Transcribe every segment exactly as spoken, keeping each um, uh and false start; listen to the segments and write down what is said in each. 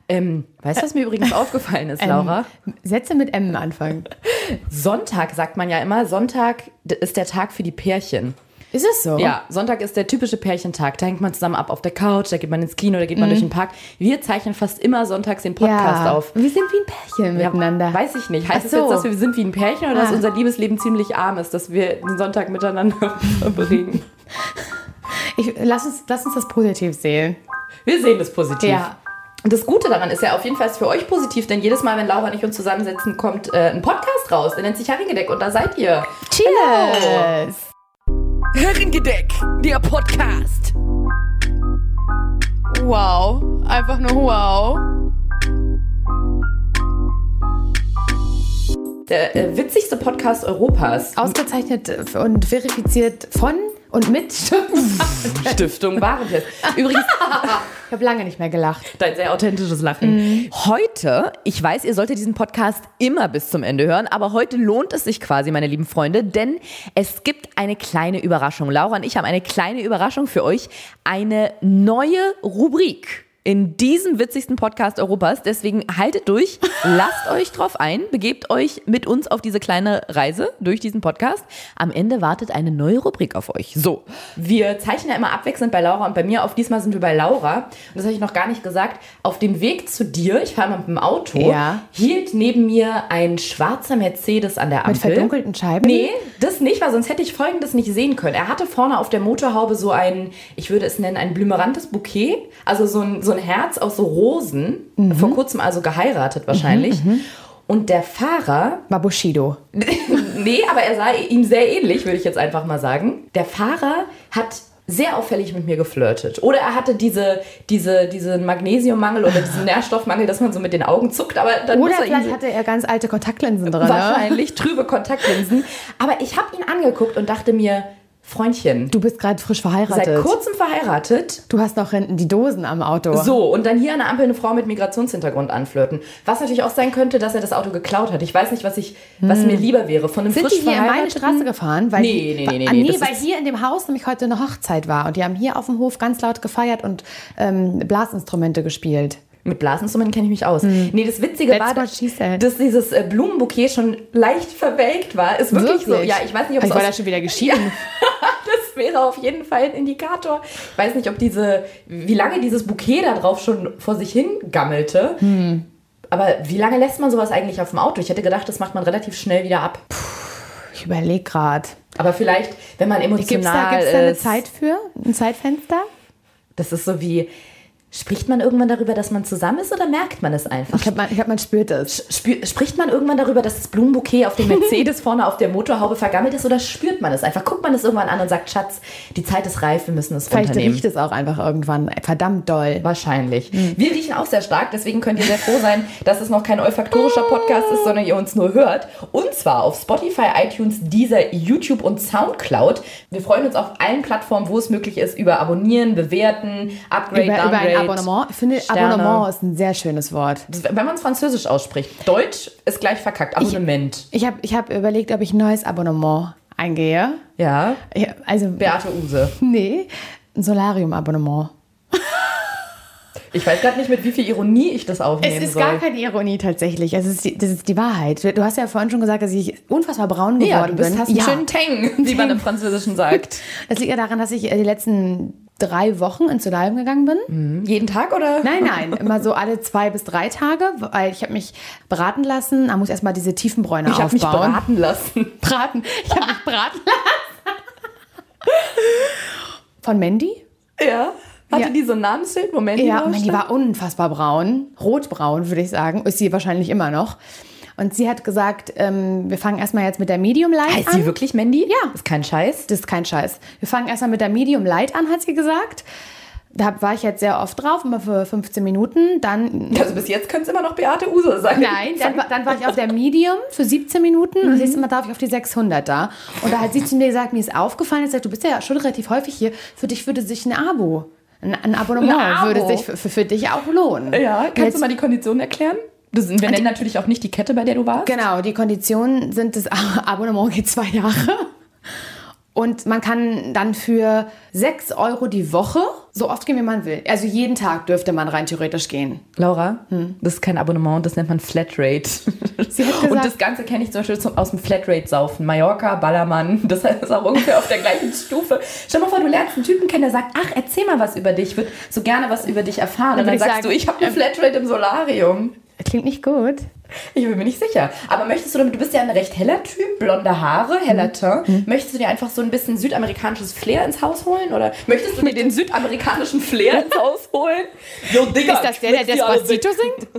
Ähm, weißt du, was mir übrigens aufgefallen ist, Laura? Ähm, Sätze mit M anfangen. Sonntag sagt man ja immer, Sonntag ist der Tag für die Pärchen. Ist es so? Ja, Sonntag ist der typische Pärchentag. Da hängt man zusammen ab auf der Couch, da geht man ins Kino, da geht man mhm. durch den Park. Wir zeichnen fast immer sonntags den Podcast ja. auf. Wir sind wie ein Pärchen ja, miteinander. Weiß ich nicht. Heißt Ach es so. jetzt, dass wir sind wie ein Pärchen oder ah. dass unser Liebesleben ziemlich arm ist, dass wir den Sonntag miteinander verbringen? Ich, lass, uns, lass uns das positiv sehen. Wir sehen das positiv. Ja. Und das Gute daran ist ja auf jeden Fall für euch positiv, denn jedes Mal, wenn Laura und ich uns zusammensetzen, kommt äh, ein Podcast raus. Der nennt sich Herrengedeck und da seid ihr. Cheers! Herrengedeck, der Podcast. Wow, einfach nur wow. Der äh, witzigste Podcast Europas. Ausgezeichnet und verifiziert von und mit Stiftung Warentest. Übrigens, ich habe lange nicht mehr gelacht. Dein sehr authentisches Lachen. Mhm. Heute, ich weiß, ihr solltet diesen Podcast immer bis zum Ende hören, aber heute lohnt es sich quasi, meine lieben Freunde, denn es gibt eine kleine Überraschung. Laura und ich haben eine kleine Überraschung für euch. Eine neue Rubrik in diesem witzigsten Podcast Europas. Deswegen haltet durch, lasst euch drauf ein, begebt euch mit uns auf diese kleine Reise durch diesen Podcast. Am Ende wartet eine neue Rubrik auf euch. So, wir zeichnen ja immer abwechselnd bei Laura und bei mir auf. Diesmal sind wir bei Laura. Und das habe ich noch gar nicht gesagt. Auf dem Weg zu dir, ich fahre mal mit dem Auto, ja. hielt neben mir ein schwarzer Mercedes an der Ampel. Mit verdunkelten Scheiben? Nee, das nicht, weil sonst hätte ich Folgendes nicht sehen können. Er hatte vorne auf der Motorhaube so ein, ich würde es nennen, ein blümerantes Bouquet. Also so ein, so ein Herz aus so Rosen, mhm. vor kurzem also geheiratet wahrscheinlich. Mhm, und der Fahrer... War Bushido. Nee, aber er sah ihm sehr ähnlich, würde ich jetzt einfach mal sagen. Der Fahrer hat sehr auffällig mit mir geflirtet. Oder er hatte diese, diese, diesen Magnesiummangel oder diesen Nährstoffmangel, dass man so mit den Augen zuckt. Aber dann oder muss er vielleicht ihn, hatte er ganz alte Kontaktlinsen drin. Wahrscheinlich, ne? Trübe Kontaktlinsen. Aber ich habe ihn angeguckt und dachte mir... Freundchen. Du bist gerade frisch verheiratet. Seit kurzem verheiratet. Du hast noch hinten die Dosen am Auto. So, und dann hier an der Ampel eine Frau mit Migrationshintergrund anflirten. Was natürlich auch sein könnte, dass er das Auto geklaut hat. Ich weiß nicht, was, ich, was hm. mir lieber wäre. Von einem Sind frisch die hier in meine Straße gefahren? Weil nee, die, nee, nee, nee. Ah, nee, nee weil hier in dem Haus nämlich heute eine Hochzeit war. Und die haben hier auf dem Hof ganz laut gefeiert und ähm, Blasinstrumente gespielt. Mit Blasinstrumenten kenne ich mich aus. Hm. Nee, das Witzige That's war, dass dieses äh, Blumenbouquet schon leicht verwelkt war. Ist wirklich, wirklich? so. Ja, ich weiß nicht, ob es war da schon wieder geschieden. Ja, das wäre auf jeden Fall ein Indikator. Ich weiß nicht, ob diese, wie lange dieses Bouquet da drauf schon vor sich hin gammelte. Hm. Aber wie lange lässt man sowas eigentlich auf dem Auto? Ich hätte gedacht, das macht man relativ schnell wieder ab. Puh, ich überlege gerade. Aber vielleicht, wenn man emotional gibt's da, gibt's da eine Zeit für? Ein Zeitfenster? Das ist so wie... Spricht man irgendwann darüber, dass man zusammen ist oder merkt man es einfach? Ich glaube, man, glaub, man spürt es. Spür, spricht man irgendwann darüber, dass das Blumenbouquet auf dem Mercedes vorne auf der Motorhaube vergammelt ist oder spürt man es einfach? Guckt man es irgendwann an und sagt, Schatz, die Zeit ist reif, wir müssen es Vielleicht unternehmen. Vielleicht riecht es auch einfach irgendwann verdammt doll. Wahrscheinlich. Mhm. Wir riechen auch sehr stark, deswegen könnt ihr sehr froh sein, dass es noch kein olfaktorischer Podcast ist, sondern ihr uns nur hört. Und zwar auf Spotify, iTunes, Deezer, YouTube und Soundcloud. Wir freuen uns auf allen Plattformen, wo es möglich ist, über Abonnieren, Bewerten, Upgrade, über, Downgrade. Über ein Abonnement. Ich finde, Sterne. Abonnement ist ein sehr schönes Wort. Das, wenn man es französisch ausspricht. Deutsch ist gleich verkackt. Abonnement. Ich, ich habe ich hab überlegt, ob ich ein neues Abonnement eingehe. Ja. ja also, Beate Uhse. Nee, ein Solarium-Abonnement. Ich weiß gerade nicht, mit wie viel Ironie ich das aufnehmen soll. Es ist soll. gar keine Ironie tatsächlich. Es ist die, das ist die Wahrheit. Du hast ja vorhin schon gesagt, dass ich unfassbar braun geworden ja, du bist, bin. Hast einen ja. schönen Tang, wie man im Französischen sagt. Das liegt ja daran, dass ich die letzten drei Wochen ins Solarium gegangen bin. Mhm. Jeden Tag oder? Nein, nein. Immer so alle zwei bis drei Tage, weil ich habe mich beraten lassen. Da muss erstmal diese Tiefenbräune ich aufbauen. Ich habe mich beraten lassen. Braten. Ich habe mich braten lassen. Von Mandy? Ja. Hatte ja. die so ein Namensschild, wo Mandy Ja, drauf Mandy war unfassbar braun. Rotbraun, würde ich sagen. Ist sie wahrscheinlich immer noch. Und sie hat gesagt, ähm, wir fangen erstmal jetzt mit der Medium Light heißt an. Heißt sie wirklich Mandy? Ja. Das ist kein Scheiß? Das ist kein Scheiß. Wir fangen erstmal mit der Medium Light an, hat sie gesagt. Da war ich jetzt sehr oft drauf, immer für fünfzehn Minuten. Dann, also bis jetzt könnte es immer noch Beate Uhse sein. Nein, dann, dann war ich auf der Medium für siebzehn Minuten und das nächste Mal darf ich auf die sechshundert da. Und da hat sie zu mir gesagt, mir ist aufgefallen, sie sagt, du bist ja schon relativ häufig hier, für dich würde sich ein Abo, ein, ein Abonnement ein Abo. würde sich für, für, für dich auch lohnen. Ja, kannst jetzt, du mal die Konditionen erklären? Das, wir nennen natürlich auch nicht die Kette, bei der du warst. Genau, die Konditionen sind, das Abonnement geht zwei Jahre. Und man kann dann für sechs Euro die Woche So oft gehen, wie man will. Also jeden Tag dürfte man rein theoretisch gehen. Laura, hm. das ist kein Abonnement, das nennt man Flatrate. Sie hat gesagt, und das Ganze kenne ich zum Beispiel aus dem Flatrate-Saufen. Mallorca, Ballermann, das ist auch ungefähr auf der gleichen Stufe. Stell dir mal vor, du lernst einen Typen kennen, der sagt, ach, erzähl mal was über dich, ich würde so gerne was über dich erfahren. Und dann, dann sagst sagen, du, ich habe eine Flatrate im Solarium. Klingt nicht gut. Ich bin mir nicht sicher. Aber möchtest du, du bist ja ein recht heller Typ, blonde Haare, heller Teint. Mhm. Möchtest du dir einfach so ein bisschen südamerikanisches Flair ins Haus holen? Oder möchtest du dir den südamerikanischen Flair ins Haus holen? Yo, Digga, ist das der, der Despacito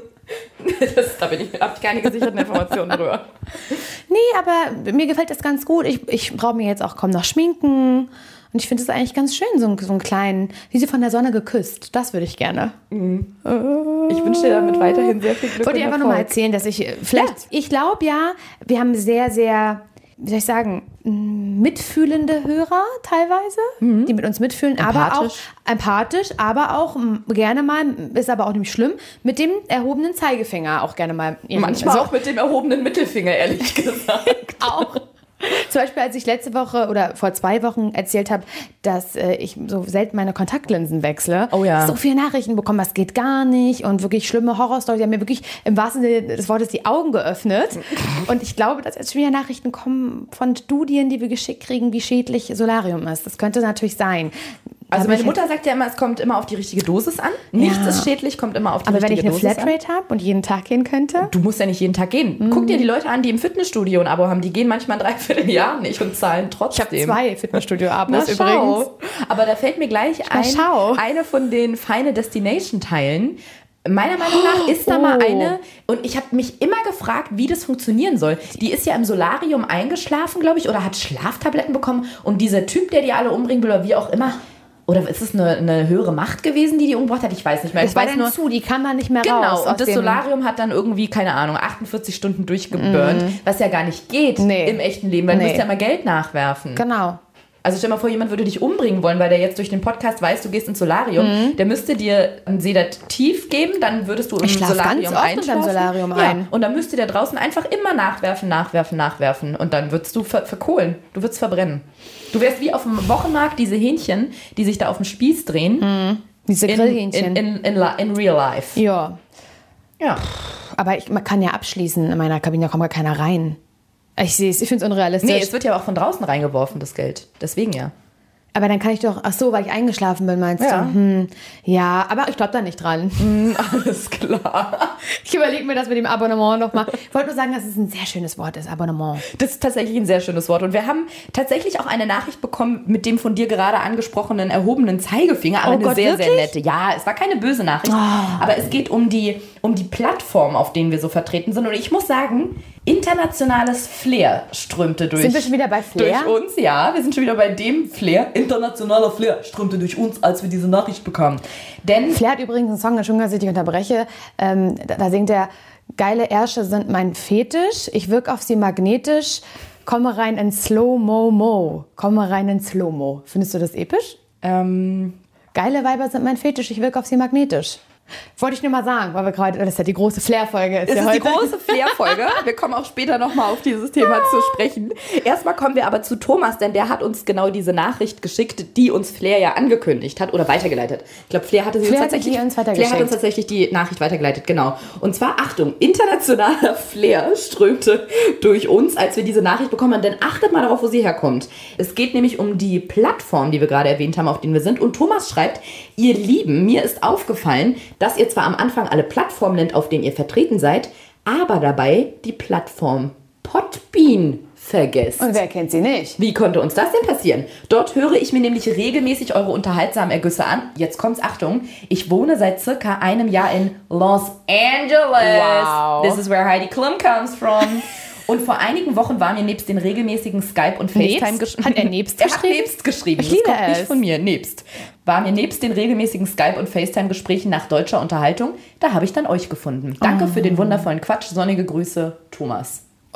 singt? Das, da bin ich, habe ich keine gesicherten Informationen drüber. Nee, aber mir gefällt das ganz gut. Ich, ich brauche mir jetzt auch kaum noch schminken. Und ich finde es eigentlich ganz schön, so, so einen kleinen, wie sie von der Sonne geküsst. Das würde ich gerne. Mhm. Ich wünsche dir damit weiterhin sehr viel Glück. Ich wollte dir einfach nur mal erzählen, dass ich vielleicht, ja. ich glaube ja, wir haben sehr, sehr, wie soll ich sagen, mitfühlende Hörer teilweise, mhm. die mit uns mitfühlen, aber auch empathisch, aber auch gerne mal, ist aber auch nicht schlimm, mit dem erhobenen Zeigefinger auch gerne mal. Manchmal also, auch mit dem erhobenen Mittelfinger, ehrlich gesagt. Auch. Zum Beispiel, als ich letzte Woche oder vor zwei Wochen erzählt habe, dass äh, ich so selten meine Kontaktlinsen wechsle. Oh ja. So viele Nachrichten bekommen, das geht gar nicht und wirklich schlimme Horrorstories. Die haben mir wirklich im wahrsten Sinne des Wortes die Augen geöffnet. Und ich glaube, dass jetzt schon wieder Nachrichten kommen von Studien, die wir geschickt kriegen, wie schädlich Solarium ist. Das könnte natürlich sein. Also meine Mutter sagt ja immer, es kommt immer auf die richtige Dosis an. Nichts ja. ist schädlich, kommt immer auf die Aber richtige Dosis an. Aber wenn ich eine Flatrate habe und jeden Tag gehen könnte? Du musst ja nicht jeden Tag gehen. Mhm. Guck dir die Leute an, die im Fitnessstudio ein Abo haben. Die gehen manchmal ein Dreivierteljahr nicht und zahlen trotzdem. Ich habe zwei Fitnessstudio-Abos übrigens. Aber da fällt mir gleich ein, eine von den Feine Destination-Teilen. Meiner Meinung nach ist da oh. mal eine, und ich habe mich immer gefragt, wie das funktionieren soll. Die ist ja im Solarium eingeschlafen, glaube ich, oder hat Schlaftabletten bekommen. Und dieser Typ, der die alle umbringen will, oder wie auch immer, oder ist es eine, eine höhere Macht gewesen, die die umgebracht hat? Ich weiß nicht mehr. Das ich war weiß dann nur, zu, die kann man nicht mehr genau, raus. Genau, und das Solarium hat dann irgendwie, keine Ahnung, achtundvierzig Stunden durchgeburnt, mm. was ja gar nicht geht nee. im echten Leben, weil nee. du musst ja immer Geld nachwerfen. Genau. Also stell dir mal vor, jemand würde dich umbringen wollen, weil der jetzt durch den Podcast weiß, du gehst ins Solarium. Mhm. Der müsste dir ein Sedativ geben, dann würdest du im ich Solarium ganz oft einschlafen. Im Solarium ja. ein. Und dann müsste der draußen einfach immer nachwerfen, nachwerfen, nachwerfen. Und dann würdest du ver- verkohlen. Du würdest verbrennen. Du wärst wie auf dem Wochenmarkt diese Hähnchen, die sich da auf dem Spieß drehen. Mhm. Diese Grillhähnchen. In, in, in, in, in real life. Ja. Ja. Aber ich, man kann ja abschließen, in meiner Kabine, da kommt gar keiner rein. Ich sehe es, ich finde es unrealistisch. Nee, es wird ja auch von draußen reingeworfen, das Geld. Deswegen ja. Aber dann kann ich doch, ach so, weil ich eingeschlafen bin, meinst ja. du? Hm, ja, aber ich glaube da nicht dran. Mm, alles klar. Ich überlege mir das mit dem Abonnement nochmal. Ich wollte nur sagen, dass es ein sehr schönes Wort ist, Abonnement. Das ist tatsächlich ein sehr schönes Wort. Und wir haben tatsächlich auch eine Nachricht bekommen mit dem von dir gerade angesprochenen erhobenen Zeigefinger. Aber oh eine Gott, sehr, wirklich? sehr nette. Ja, es war keine böse Nachricht. Oh. Aber es geht um die, um die Plattform, auf denen wir so vertreten sind. Und ich muss sagen, internationales Flair strömte durch. Sind wir schon wieder bei Flair? Durch uns, ja. Wir sind schon wieder bei dem Flair. Internationaler Flair strömte durch uns, als wir diese Nachricht bekamen. Denn Flair hat übrigens einen Song, Entschuldigung, dass ich dich unterbreche. Ähm, da, da singt er, geile Ärsche sind mein Fetisch. Ich wirke auf sie magnetisch. Komme rein in Slow-Mo-Mo. Komme rein in Slow-Mo. Findest du das episch? Ähm, geile Weiber sind mein Fetisch. Ich wirke auf sie magnetisch. Wollte ich nur mal sagen, weil wir gerade, das ist ja die große Flair-Folge. Es ist ja die große Flair-Folge. Wir kommen auch später nochmal auf dieses Thema zu sprechen. Erstmal kommen wir aber zu Thomas, denn der hat uns genau diese Nachricht geschickt, die uns Flair ja angekündigt hat oder weitergeleitet. Ich glaube, Flair hatte sie Flair uns tatsächlich. Uns Flair hat uns tatsächlich die Nachricht weitergeleitet, genau. Und zwar, Achtung, internationaler Flair strömte durch uns, als wir diese Nachricht bekommen haben. Denn achtet mal darauf, wo sie herkommt. Es geht nämlich um die Plattform, die wir gerade erwähnt haben, auf denen wir sind. Und Thomas schreibt, ihr Lieben, mir ist aufgefallen, dass ihr zwar am Anfang alle Plattformen nennt, auf denen ihr vertreten seid, aber dabei die Plattform Podbean vergesst. Und wer kennt sie nicht? Wie konnte uns das denn passieren? Dort höre ich mir nämlich regelmäßig eure unterhaltsamen Ergüsse an. Jetzt kommt's, Achtung, ich wohne seit circa einem Jahr in Los Angeles. Wow. This is where Heidi Klum comes from. Und vor einigen Wochen war mir nebst den regelmäßigen Skype- und FaceTime geschrieben. Hat er nebst er geschrieben? Er hat nebst geschrieben. Ich liebe das kommt es. nicht von mir, nebst. War mir nebst den regelmäßigen Skype- und FaceTime-Gesprächen nach deutscher Unterhaltung, da habe ich dann euch gefunden. Danke oh. für den wundervollen Quatsch. Sonnige Grüße, Thomas.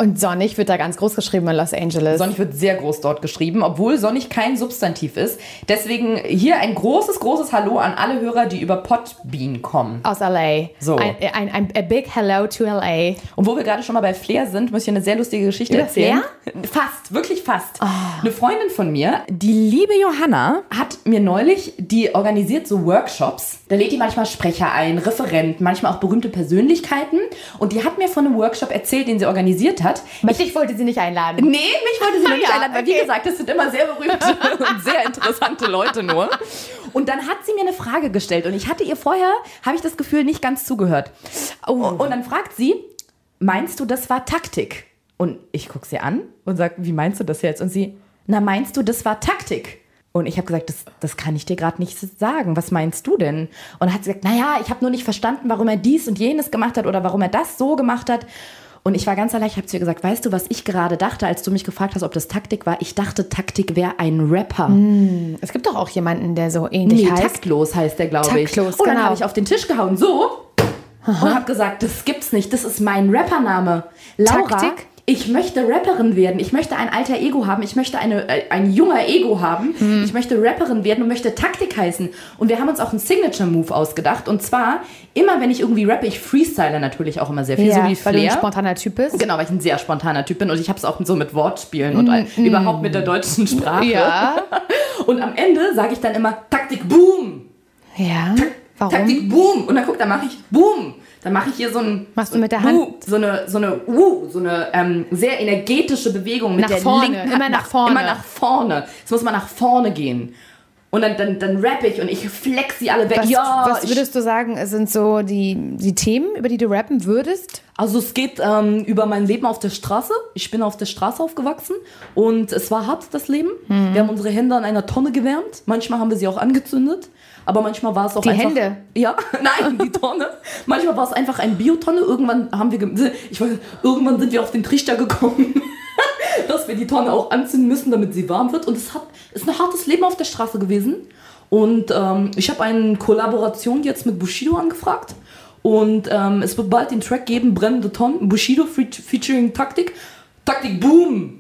Und sonnig wird da ganz groß geschrieben in Los Angeles. Sonnig wird sehr groß dort geschrieben, obwohl sonnig kein Substantiv ist. Deswegen hier ein großes, großes Hallo an alle Hörer, die über Podbean kommen. Aus L A. So. Ein, ein, ein a big hello to L A. Und wo wir gerade schon mal bei Flair sind, muss ich eine sehr lustige Geschichte Über erzählen. Flair? Fast, wirklich fast. Oh. Eine Freundin von mir, die liebe Johanna, hat mir neulich, die organisiert so Workshops. Da lädt die manchmal Sprecher ein, Referenten, manchmal auch berühmte Persönlichkeiten. Und die hat mir von einem Workshop erzählt, den sie organisiert hat. Aber dich wollte sie nicht einladen. Nee, mich wollte sie noch nicht Ja, einladen, weil okay. wie gesagt, das sind immer sehr berühmte und sehr interessante Leute nur. Und dann hat sie mir eine Frage gestellt und ich hatte ihr vorher, habe ich das Gefühl, nicht ganz zugehört. Oh. Und dann fragt sie, meinst du, das war Taktik? Und ich gucke sie an und sage, wie meinst du das jetzt? Und sie, na, meinst du, das war Taktik? Und ich habe gesagt, das, das kann ich dir gerade nicht sagen. Was meinst du denn? Und dann hat sie gesagt, naja, ich habe nur nicht verstanden, warum er dies und jenes gemacht hat oder warum er das so gemacht hat. Und ich war ganz allein, ich habe zu ihr gesagt, weißt du, was ich gerade dachte, als du mich gefragt hast, ob das Taktik war? Ich dachte, Taktik wäre ein Rapper. Mm, es gibt doch auch jemanden, der so ähnlich Nee, heißt. taktlos heißt der, glaube ich. Taktlos, Und dann genau. habe ich auf den Tisch gehauen, so, Aha. und habe gesagt, das gibt's nicht, das ist mein Rappername. Laura, Taktik? ich möchte Rapperin werden, ich möchte ein alter Ego haben, ich möchte eine, äh, ein junger Ego haben, hm. ich möchte Rapperin werden und möchte Taktik heißen. Und wir haben uns auch einen Signature-Move ausgedacht. Und zwar, immer wenn ich irgendwie rappe, ich freestyle natürlich auch immer sehr viel, Ja, so wie weil Flair. du ein spontaner Typ bist. Genau, weil ich ein sehr spontaner Typ bin und ich habe es auch so mit Wortspielen und ein, mm. überhaupt mit der deutschen Sprache. Ja. Und am Ende sage ich dann immer Taktik Boom. Ja. Warum? Taktik Boom. Und dann guck, dann mache ich Boom. Dann mache ich hier so ein Machst du mit der uh, Hand? so eine so eine uh, so eine ähm, sehr energetische Bewegung mit Nach der vorne, linken immer nach vorne. Immer nach vorne. Es muss mal nach vorne gehen. Und dann, dann, dann rappe ich und ich flex sie alle weg. Was, ja, was würdest du sagen, sind so die, die Themen, über die du rappen würdest? Also es geht ähm, über mein Leben auf der Straße. Ich bin auf der Straße aufgewachsen und es war hart, das Leben. Mhm. Wir haben unsere Hände an einer Tonne gewärmt. Manchmal haben wir sie auch angezündet. Aber manchmal war es auch die einfach... Hände? Ja, nein, die Tonne. Manchmal war es einfach ein Biotonne. Irgendwann haben wir... Ge- ich weiß, irgendwann sind wir auf den Trichter gekommen, dass wir die Tonne auch anzünden müssen, damit sie warm wird. Und es hat, ist ein hartes Leben auf der Straße gewesen. Und ähm, ich habe eine Kollaboration jetzt mit Bushido angefragt. Und ähm, es wird bald den Track geben, Brennende Tonnen, Bushido featuring Taktik. Taktik Boom!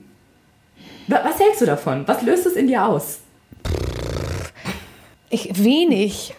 Was hältst du davon? Was löst es in dir aus? Ich, wenig.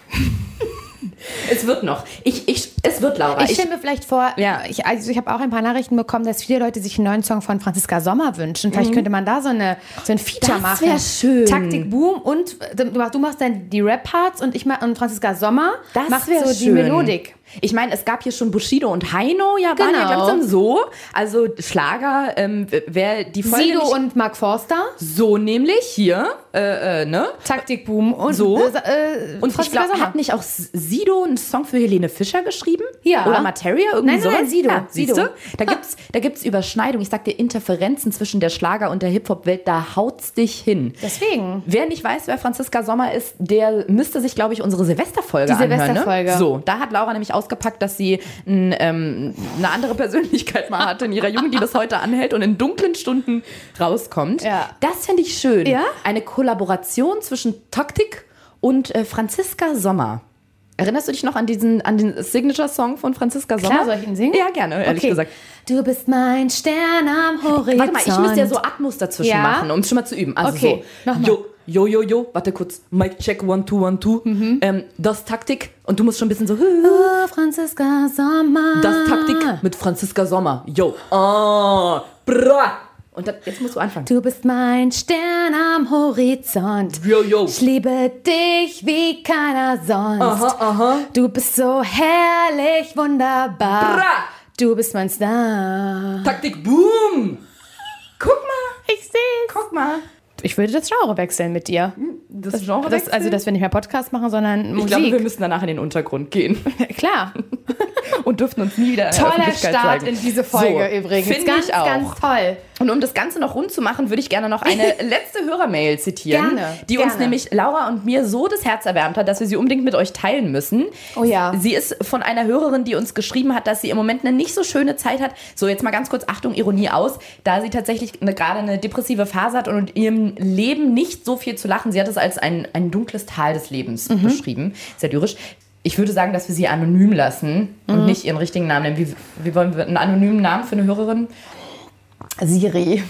Es wird noch. Ich, ich, es wird, Laura. Ich stelle mir vielleicht vor, Ja. ich, also ich habe auch ein paar Nachrichten bekommen, dass viele Leute sich einen neuen Song von Franziska Sommer wünschen. Vielleicht könnte man da so, eine, so ein Feature Das machen. wär schön. Taktik Boom und du machst, du machst dann die Rap-Parts und ich mach, und Franziska Sommer Das macht wär so die schön. Melodik. Ich meine, es gab hier schon Bushido und Heino, ja, waren ja, Genau. glaube ich, so. Also Schlager, ähm, wer die Folge Sido nicht, und Mark Forster. so nämlich hier, äh, äh, ne? Taktik Boom und So. Äh, Und ich Franziska glaube, Sommer. hat nicht auch Sido einen Song für Helene Fischer geschrieben? Ja. Oder Materia? Irgendwie Nein, nein, sowas? Sido. Ja, Sido. siehste? Da gibt's, da gibt's Überschneidungen. Ich sag dir, Interferenzen zwischen der Schlager- und der Hip-Hop-Welt, da haut's dich hin. Deswegen. Wer nicht weiß, wer Franziska Sommer ist, der müsste sich, glaube ich, unsere Silvesterfolge Die anhören. Silvesterfolge. Ne? So, da hat Laura nämlich ausgepackt, dass sie n, ähm, eine andere Persönlichkeit mal hatte in ihrer Jugend, die bis heute anhält und in dunklen Stunden rauskommt. Ja. Das finde ich schön. Ja? Eine Kollaboration zwischen Taktik und äh, Franziska Sommer. Erinnerst du dich noch an diesen an den Signature-Song von Franziska Sommer? Klar, soll ich ihn singen? Ja, gerne, ehrlich Okay. gesagt. Du bist mein Stern am Horizont. Warte mal, ich müsste ja so Atmos dazwischen Ja? machen, um es schon mal zu üben. Also Okay, so, nochmal. yo, yo, yo, yo, warte kurz, Mic check, one, two, one, two. Mhm. Ähm, das Taktik und du musst schon ein bisschen so, Oh, Franziska Sommer. das Taktik mit Franziska Sommer. Yo, ah, bra. Und dann, jetzt musst du anfangen. Du bist mein Stern am Horizont. Yo, yo. Ich liebe dich wie keiner sonst. Aha, aha. Du bist so herrlich, wunderbar. Bra. Du bist mein Star. Taktik, boom. Guck mal, Ich seh's. guck mal. Ich würde das Genre wechseln mit dir. Das Genre Das, also, dass wir nicht mehr Podcast machen, sondern Ich Musik. glaube, wir müssen danach in den Untergrund gehen Klar. und dürften uns nie wieder in der Toller Öffentlichkeit Start zeigen. in diese Folge So, übrigens. finde Ganz, ich auch. ganz toll. Und um das Ganze noch rund zu machen, würde ich gerne noch eine letzte Hörermail zitieren, Gerne, die uns gerne. nämlich Laura und mir so das Herz erwärmt hat, dass wir sie unbedingt mit euch teilen müssen. Oh ja. Sie ist von einer Hörerin, die uns geschrieben hat, dass sie im Moment eine nicht so schöne Zeit hat. So, jetzt mal ganz kurz, Achtung, Ironie aus, da sie tatsächlich eine, gerade eine depressive Phase hat und in ihrem Leben nicht so viel zu lachen. Sie hat es als ein, ein dunkles Tal des Lebens Mhm. beschrieben. Sehr lyrisch. Ich würde sagen, dass wir sie anonym lassen und Mhm. nicht ihren richtigen Namen nennen. Wie, wie wollen wir einen anonymen Namen für eine Hörerin? Siri.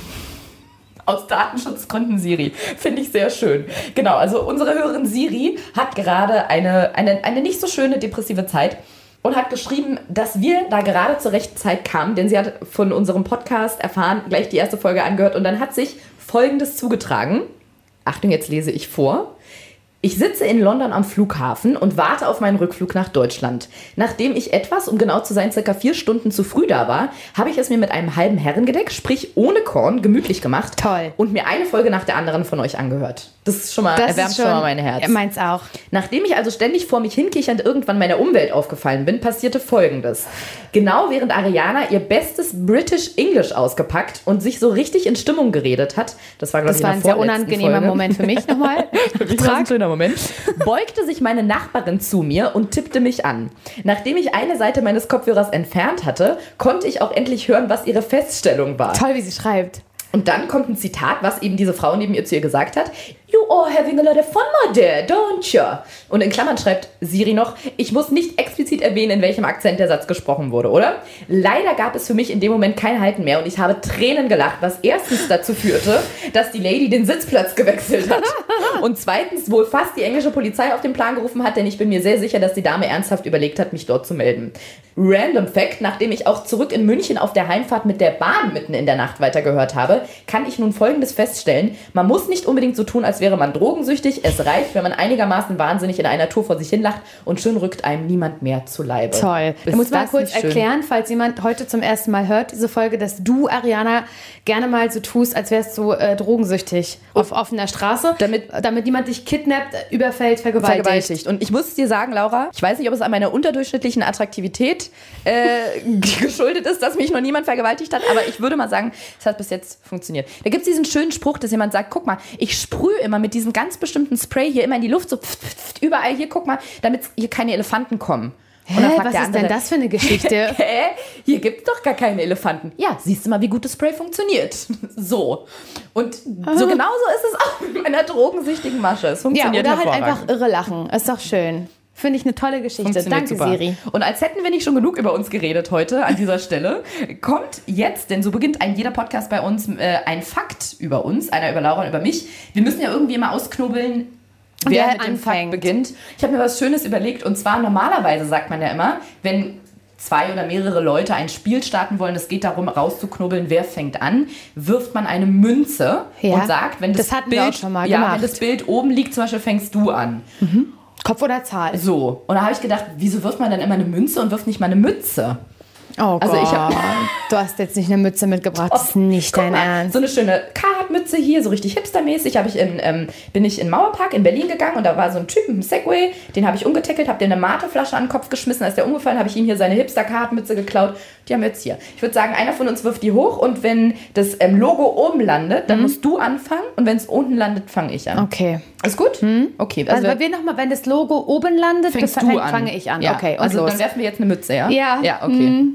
Aus Datenschutzgründen Siri. Finde ich sehr schön. Genau, also unsere Hörerin Siri hat gerade eine, eine, eine nicht so schöne depressive Zeit und hat geschrieben, dass wir da gerade zur rechten Zeit kamen, denn sie hat von unserem Podcast erfahren, gleich die erste Folge angehört und dann hat sich Folgendes zugetragen. Achtung, jetzt lese ich vor. Ich sitze in London am Flughafen und warte auf meinen Rückflug nach Deutschland. Nachdem ich etwas, um genau zu sein, circa vier Stunden zu früh da war, habe ich es mir mit einem halben Herrengedeck, sprich ohne Korn, gemütlich gemacht. Toll. Und mir eine Folge nach der anderen von euch angehört. Das ist schon mal, das erwärmt schon, schon mal mein Herz. Meins auch. Nachdem ich also ständig vor mich hinkichernd irgendwann meiner Umwelt aufgefallen bin, passierte Folgendes. Genau während Ariana ihr bestes British English ausgepackt und sich so richtig in Stimmung geredet hat, das war, glaube ich, das war ein sehr unangenehmer Folge. Moment für mich nochmal. Das war ein schöner Moment. Beugte sich meine Nachbarin zu mir und tippte mich an. Nachdem ich eine Seite meines Kopfhörers entfernt hatte, konnte ich auch endlich hören, was ihre Feststellung war. Toll, wie sie schreibt. Und dann kommt ein Zitat, was eben diese Frau neben ihr zu ihr gesagt hat. You are having a lot of fun, my dear, don't you? Und in Klammern schreibt Siri noch, ich muss nicht explizit erwähnen, in welchem Akzent der Satz gesprochen wurde, oder? Leider gab es für mich in dem Moment kein Halten mehr und ich habe Tränen gelacht, was erstens dazu führte, dass die Lady den Sitzplatz gewechselt hat und zweitens wohl fast die englische Polizei auf den Plan gerufen hat, denn ich bin mir sehr sicher, dass die Dame ernsthaft überlegt hat, mich dort zu melden. Random Fact, nachdem ich auch zurück in München auf der Heimfahrt mit der Bahn mitten in der Nacht weitergehört habe, kann ich nun Folgendes feststellen. Man muss nicht unbedingt so tun, als wäre man drogensüchtig. Es reicht, wenn man einigermaßen wahnsinnig in einer Tour vor sich hin lacht und schon rückt einem niemand mehr zu Leibe. Toll. Ich muss mal kurz erklären, falls jemand heute zum ersten Mal hört, diese Folge, dass du, Ariana, gerne mal so tust, als wärst du äh, drogensüchtig auf offener Straße, damit, damit niemand dich kidnappt, überfällt, vergewaltigt. vergewaltigt. Und ich muss dir sagen, Laura, ich weiß nicht, ob es an meiner unterdurchschnittlichen Attraktivität äh, geschuldet ist, dass mich noch niemand vergewaltigt hat, aber ich würde mal sagen, es hat bis jetzt funktioniert. Da gibt es diesen schönen Spruch, dass jemand sagt, guck mal, ich sprühe immer mit diesem ganz bestimmten Spray hier immer in die Luft, so pft, pft, pft, überall hier, guck mal, damit hier keine Elefanten kommen. Hä, was ist andere, denn das für eine Geschichte? Hä? Hier gibt es doch gar keine Elefanten. Ja, siehst du mal, wie gut das Spray funktioniert. So. Und so genauso ist es auch mit meiner drogensüchtigen Masche. Es funktioniert ja, oder halt einfach irre lachen. Ist doch schön. Finde ich eine tolle Geschichte. Danke, super. Siri. Und als hätten wir nicht schon genug über uns geredet heute an dieser Stelle, kommt jetzt, denn so beginnt ein jeder Podcast bei uns, äh, ein Fakt über uns, einer über Laura und über mich. Wir müssen ja irgendwie immer ausknobeln, wer mit dem Fakt beginnt. Ich habe mir was Schönes überlegt und zwar normalerweise sagt man ja immer, wenn zwei oder mehrere Leute ein Spiel starten wollen, es geht darum rauszuknobeln, wer fängt an, wirft man eine Münze ja, und sagt, wenn das, das hatten Bild, wir auch schon mal ja, gemacht. wenn das Bild oben liegt, zum Beispiel fängst du an. Mhm. Kopf oder Zahl? So. Und da habe ich gedacht, wieso wirft man dann immer eine Münze und wirft nicht mal eine Mütze? Oh also Gott, ich hab, du hast jetzt nicht eine Mütze mitgebracht, das ist nicht dein Ernst. So eine schöne Carhartt-Mütze hier, so richtig hipstermäßig, hab ich in, ähm, bin ich in Mauerpark in Berlin gegangen und da war so ein Typ mit einem Segway, den habe ich umgetackelt, habe dir eine Mateflasche an den Kopf geschmissen, als der umgefallen, habe ich ihm hier seine Hipster-Carhartt-Mütze geklaut. Die haben wir jetzt hier. Ich würde sagen, einer von uns wirft die hoch und wenn das ähm, Logo oben landet, dann mhm. musst du anfangen und wenn es unten landet, fange ich an. Okay. Ist gut? Mhm. Okay. Also, also wir noch mal, wenn das Logo oben landet, fängst fang, du an. fange ich an. Ja. Okay, und also los. Dann werfen wir jetzt eine Mütze, ja? Ja. Ja, okay. Mhm.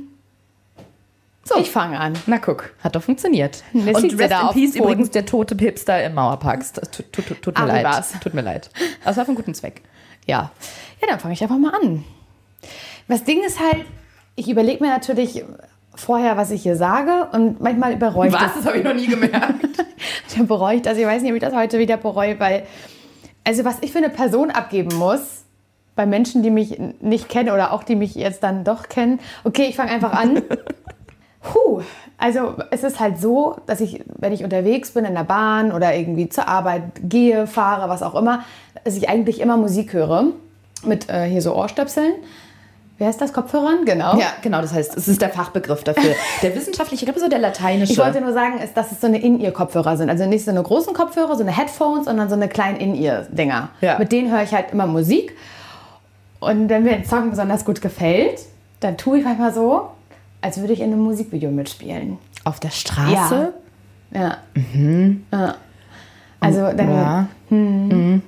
So. Ich fange an. Na guck, hat doch funktioniert. Das und Rest in Peace übrigens der tote Hipster im Mauerpark. Tut, tut, tut, tut mir leid. War's. Tut mir leid. Aber es war für einen guten Zweck. Ja. Ja, dann fange ich einfach mal an. Das Ding ist halt, ich überlege mir natürlich vorher, was ich hier sage und manchmal bereue ich was? das. Das habe ich noch nie gemerkt. Dann bereue ich das. Ich weiß nicht, ob ich das heute wieder bereue, weil, also was ich für eine Person abgeben muss, bei Menschen, die mich nicht kennen oder auch die mich jetzt dann doch kennen. Okay, ich fange einfach an. Puh, also es ist halt so, dass ich, wenn ich unterwegs bin in der Bahn oder irgendwie zur Arbeit gehe, fahre, was auch immer, dass ich eigentlich immer Musik höre mit äh, hier so Ohrstöpseln. Wie heißt das? Kopfhörern? Genau. Ja, genau, das heißt, es ist der Fachbegriff dafür. Der wissenschaftliche, ich glaube so der lateinische. Ich wollte nur sagen, ist, dass es so eine In-Ear-Kopfhörer sind. Also nicht so eine großen Kopfhörer, so eine Headphones, sondern so eine kleinen In-Ear-Dinger. Ja. Mit denen höre ich halt immer Musik. Und wenn mir ein Song besonders gut gefällt, dann tue ich manchmal so, als würde ich in einem Musikvideo mitspielen. Auf der Straße? Ja. Ja. Mhm. ja. Also dann... Ja. Hm. Mhm.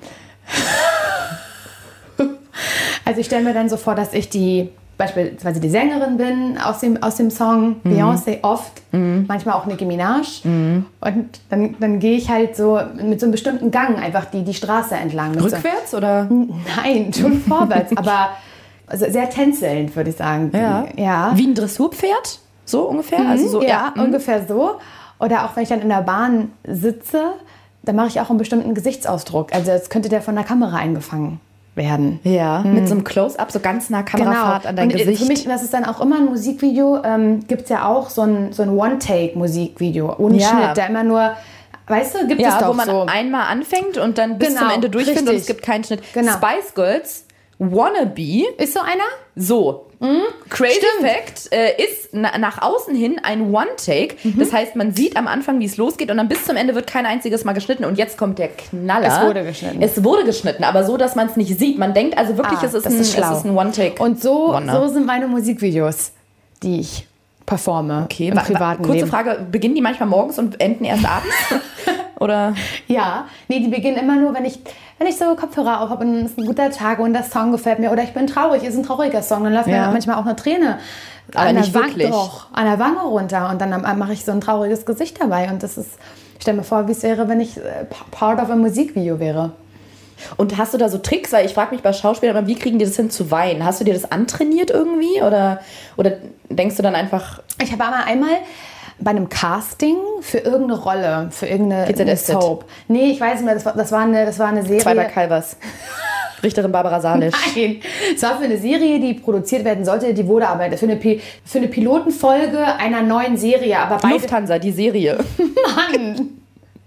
Also ich stelle mir dann so vor, dass ich die beispielsweise die Sängerin bin aus dem, aus dem Song, mhm. Beyoncé oft, mhm. manchmal auch Nicki Minaj. Mhm. Und dann, dann gehe ich halt so mit so einem bestimmten Gang einfach die, die Straße entlang. Rückwärts so, oder? Nein, schon vorwärts, aber also sehr tänzelnd, würde ich sagen. Ja. ja. Wie ein Dressurpferd? So ungefähr? Mhm, also so, ja, ja. ungefähr so. Oder auch wenn ich dann in der Bahn sitze, dann mache ich auch einen bestimmten Gesichtsausdruck. Also als könnte der von der Kamera eingefangen werden. Ja, hm. mit so einem Close-Up, so ganz nah Kamerafahrt genau. an dein und Gesicht. Für mich, das ist dann auch immer ein Musikvideo, ähm, gibt es ja auch so ein, so ein One-Take-Musikvideo, ohne ja. Schnitt, der immer nur, weißt du, gibt ja, es doch wo man so. einmal anfängt und dann bis genau, zum Ende durchfindet richtig. und es gibt keinen Schnitt. Genau. Spice Girls, Wannabe. Ist so einer? So. Mhm. Crazy Stimmt. Fact äh, ist na, nach außen hin ein One-Take. Mhm. Das heißt, man sieht am Anfang, wie es losgeht und dann bis zum Ende wird kein einziges Mal geschnitten. Und jetzt kommt der Knaller. Es wurde geschnitten. Es wurde geschnitten, aber so, dass man es nicht sieht. Man denkt also wirklich, ah, es ist ein, es ist ein One-Take. Und so, so sind meine Musikvideos, die ich performe okay. im privaten Kurze Leben. Frage, beginnen die manchmal morgens und enden erst abends? Oder? Ja, nee, die beginnen immer nur, wenn ich, wenn ich so Kopfhörer auf habe und es ist ein guter Tag und das Song gefällt mir oder ich bin traurig, ist ein trauriger Song, dann läuft ja. mir manchmal auch eine Träne aber an, nicht der wirklich. Doch, an der Wange runter und dann mache ich so ein trauriges Gesicht dabei und das ist, ich stelle mir vor, wie es wäre, wenn ich part of a Musikvideo wäre. Und hast du da so Tricks? Weil ich frage mich bei Schauspielern immer, wie kriegen die das hin zu weinen? Hast du dir das antrainiert irgendwie? Oder, oder denkst du dann einfach... Ich habe aber einmal bei einem Casting für irgendeine Rolle, für irgendeine Soap. Nee, ich weiß nicht mehr, das war, das war, eine, das war eine Serie... Zweiber Calvers. Richterin Barbara Salisch. Nein, es war für eine Serie, die produziert werden sollte, die wurde aber für eine, Pi- für eine Pilotenfolge einer neuen Serie. Aber beide Lufthansa, die Serie. Mann!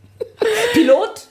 Pilot?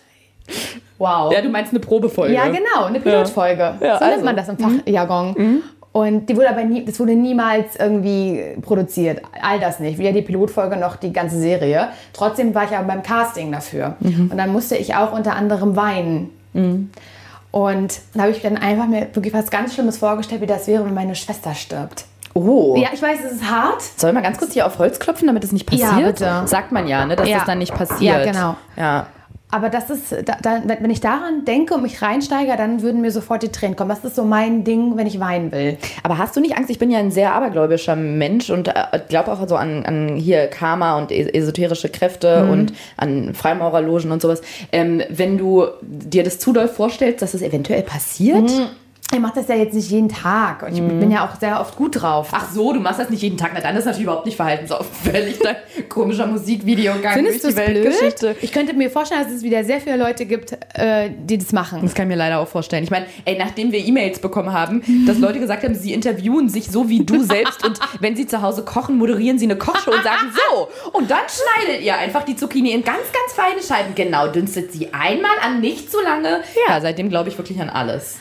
Wow. Ja, du meinst eine Probefolge. Ja, genau, eine Pilotfolge. Ja. Ja, so also. nennt man das im Fachjargon. Mhm. Und die wurde aber nie, das wurde niemals irgendwie produziert. All das nicht. Weder die Pilotfolge noch die ganze Serie. Trotzdem war ich aber beim Casting dafür. Mhm. Und dann musste ich auch unter anderem weinen. Mhm. Und da habe ich dann einfach mir wirklich was ganz Schlimmes vorgestellt, wie das wäre, wenn meine Schwester stirbt. Oh. Ja, ich weiß, es ist hart. Sollen wir mal ganz kurz hier auf Holz klopfen, damit es nicht passiert? Ja, bitte. Sagt man ja, ne, dass ja. das dann nicht passiert. Ja, genau. Ja. Aber das ist, da, da, wenn ich daran denke und mich reinsteige, dann würden mir sofort die Tränen kommen. Das ist so mein Ding, wenn ich weinen will. Aber hast du nicht Angst? Ich bin ja ein sehr abergläubischer Mensch und äh, glaube auch so an, an hier Karma und esoterische Kräfte mhm. und an Freimaurerlogen und sowas. Ähm, wenn du dir das zu doll vorstellst, dass es eventuell passiert... Mhm. Ich mache das ja jetzt nicht jeden Tag. Ich mm. bin ja auch sehr oft gut drauf. Ach so, du machst das nicht jeden Tag. Na, dann ist natürlich überhaupt nicht verhaltensauffällig. Dein komischer Musikvideogang Findest durch die Weltgeschichte. Ich könnte mir vorstellen, dass es wieder sehr viele Leute gibt, äh, die das machen. Das kann ich mir leider auch vorstellen. Ich meine, ey, nachdem wir E-Mails bekommen haben, dass Leute gesagt haben, sie interviewen sich so wie du selbst und wenn sie zu Hause kochen, moderieren sie eine Kochshow und sagen so. Und dann schneidet ihr einfach die Zucchini in ganz, ganz feine Scheiben. Genau, dünstet sie einmal an, nicht zu lange. Ja, ja seitdem glaube ich wirklich an alles.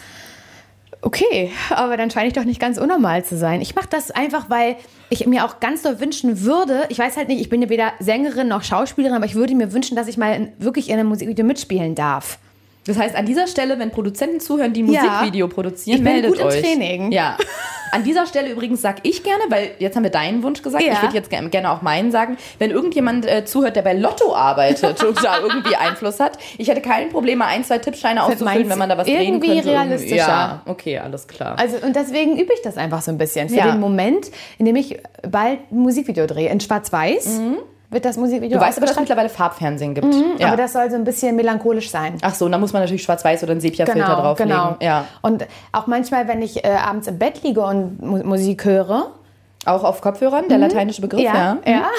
Okay, aber dann scheine ich doch nicht ganz unnormal zu sein. Ich mache das einfach, weil ich mir auch ganz doll wünschen würde, ich weiß halt nicht, ich bin ja weder Sängerin noch Schauspielerin, aber ich würde mir wünschen, dass ich mal in, wirklich in einem Musikvideo mitspielen darf. Das heißt, an dieser Stelle, wenn Produzenten zuhören, die ein ja, Musikvideo produzieren, ich bin meldet gut euch. Im Training. Ja. An dieser Stelle übrigens sage ich gerne, weil jetzt haben wir deinen Wunsch gesagt, ja. ich würde jetzt gerne auch meinen sagen, wenn irgendjemand äh, zuhört, der bei Lotto arbeitet und da irgendwie Einfluss hat, ich hätte kein Problem, mal ein, zwei Tippscheine auszufüllen, wenn man da was drehen könnte. Irgendwie realistischer. Ja, okay, alles klar. Also und deswegen übe ich das einfach so ein bisschen. Für ja. den Moment, in dem ich bald ein Musikvideo drehe, in Schwarz-Weiß. Mhm. Wird das Musikvideo Du weißt aber, dass es mittlerweile Farbfernsehen gibt. Mhm, ja. Aber das soll so ein bisschen melancholisch sein. Ach so, und da muss man natürlich schwarz-weiß oder einen Sepia-Filter genau, drauflegen. Genau, ja. Und auch manchmal, wenn ich äh, abends im Bett liege und Mu- Musik höre. Auch auf Kopfhörern, der mhm. lateinische Begriff? Ja, ja. ja.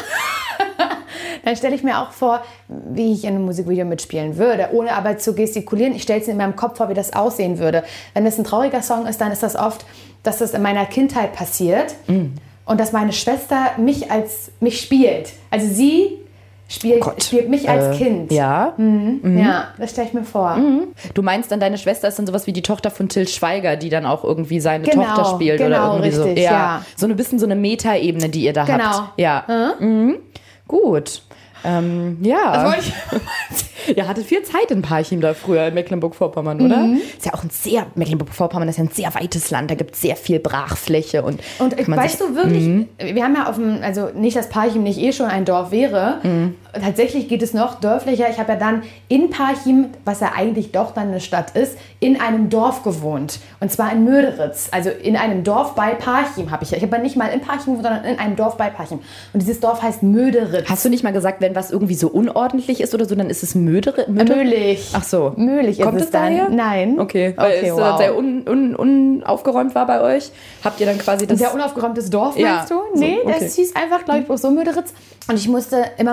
Dann stelle ich mir auch vor, wie ich in einem Musikvideo mitspielen würde, ohne aber zu gestikulieren. Ich stelle es in meinem Kopf vor, wie das aussehen würde. Wenn es ein trauriger Song ist, dann ist das oft, dass das in meiner Kindheit passiert. Mhm. Und dass meine Schwester mich als mich spielt. Also sie spielt, oh spielt mich als äh, Kind. Ja. Mhm. Mhm. Ja, das stelle ich mir vor. Mhm. Du meinst dann, deine Schwester ist dann sowas wie die Tochter von Till Schweiger, die dann auch irgendwie seine genau, Tochter spielt genau, oder irgendwie richtig, so. Ja, ja. So ein bisschen so eine Metaebene, die ihr da genau. habt. Ja. Mhm. Mhm. Gut. Ähm, ja. Das wollte ich Ihr hattet viel Zeit in Parchim da früher in Mecklenburg-Vorpommern, oder? Mhm. Ist ja auch ein sehr, Mecklenburg-Vorpommern ist ja ein sehr weites Land, da gibt es sehr viel Brachfläche. Und, und ich, weißt sich, du wirklich, mhm. wir haben ja auf dem, also nicht, dass Parchim nicht eh schon ein Dorf wäre, mhm. tatsächlich geht es noch dörflicher. Ich habe ja dann in Parchim, was ja eigentlich doch dann eine Stadt ist, in einem Dorf gewohnt. Und zwar in Möderitz, also in einem Dorf bei Parchim habe ich ja. Ich habe ja nicht mal in Parchim gewohnt, sondern in einem Dorf bei Parchim. Und dieses Dorf heißt Möderitz. Hast du nicht mal gesagt, wenn was irgendwie so unordentlich ist oder so, dann ist es Mödere? Möhlich. Ach so. Möhlich ist Kommt es es dann. daher? Nein. Okay, weil okay, es wow. sehr un, un, unaufgeräumt war bei euch. Habt ihr dann quasi das... Ein sehr unaufgeräumtes Dorf, ja. meinst du? Nee, so, okay. das hieß einfach, glaube ich, bloß so Möderitz. Und ich musste immer mit dem Hund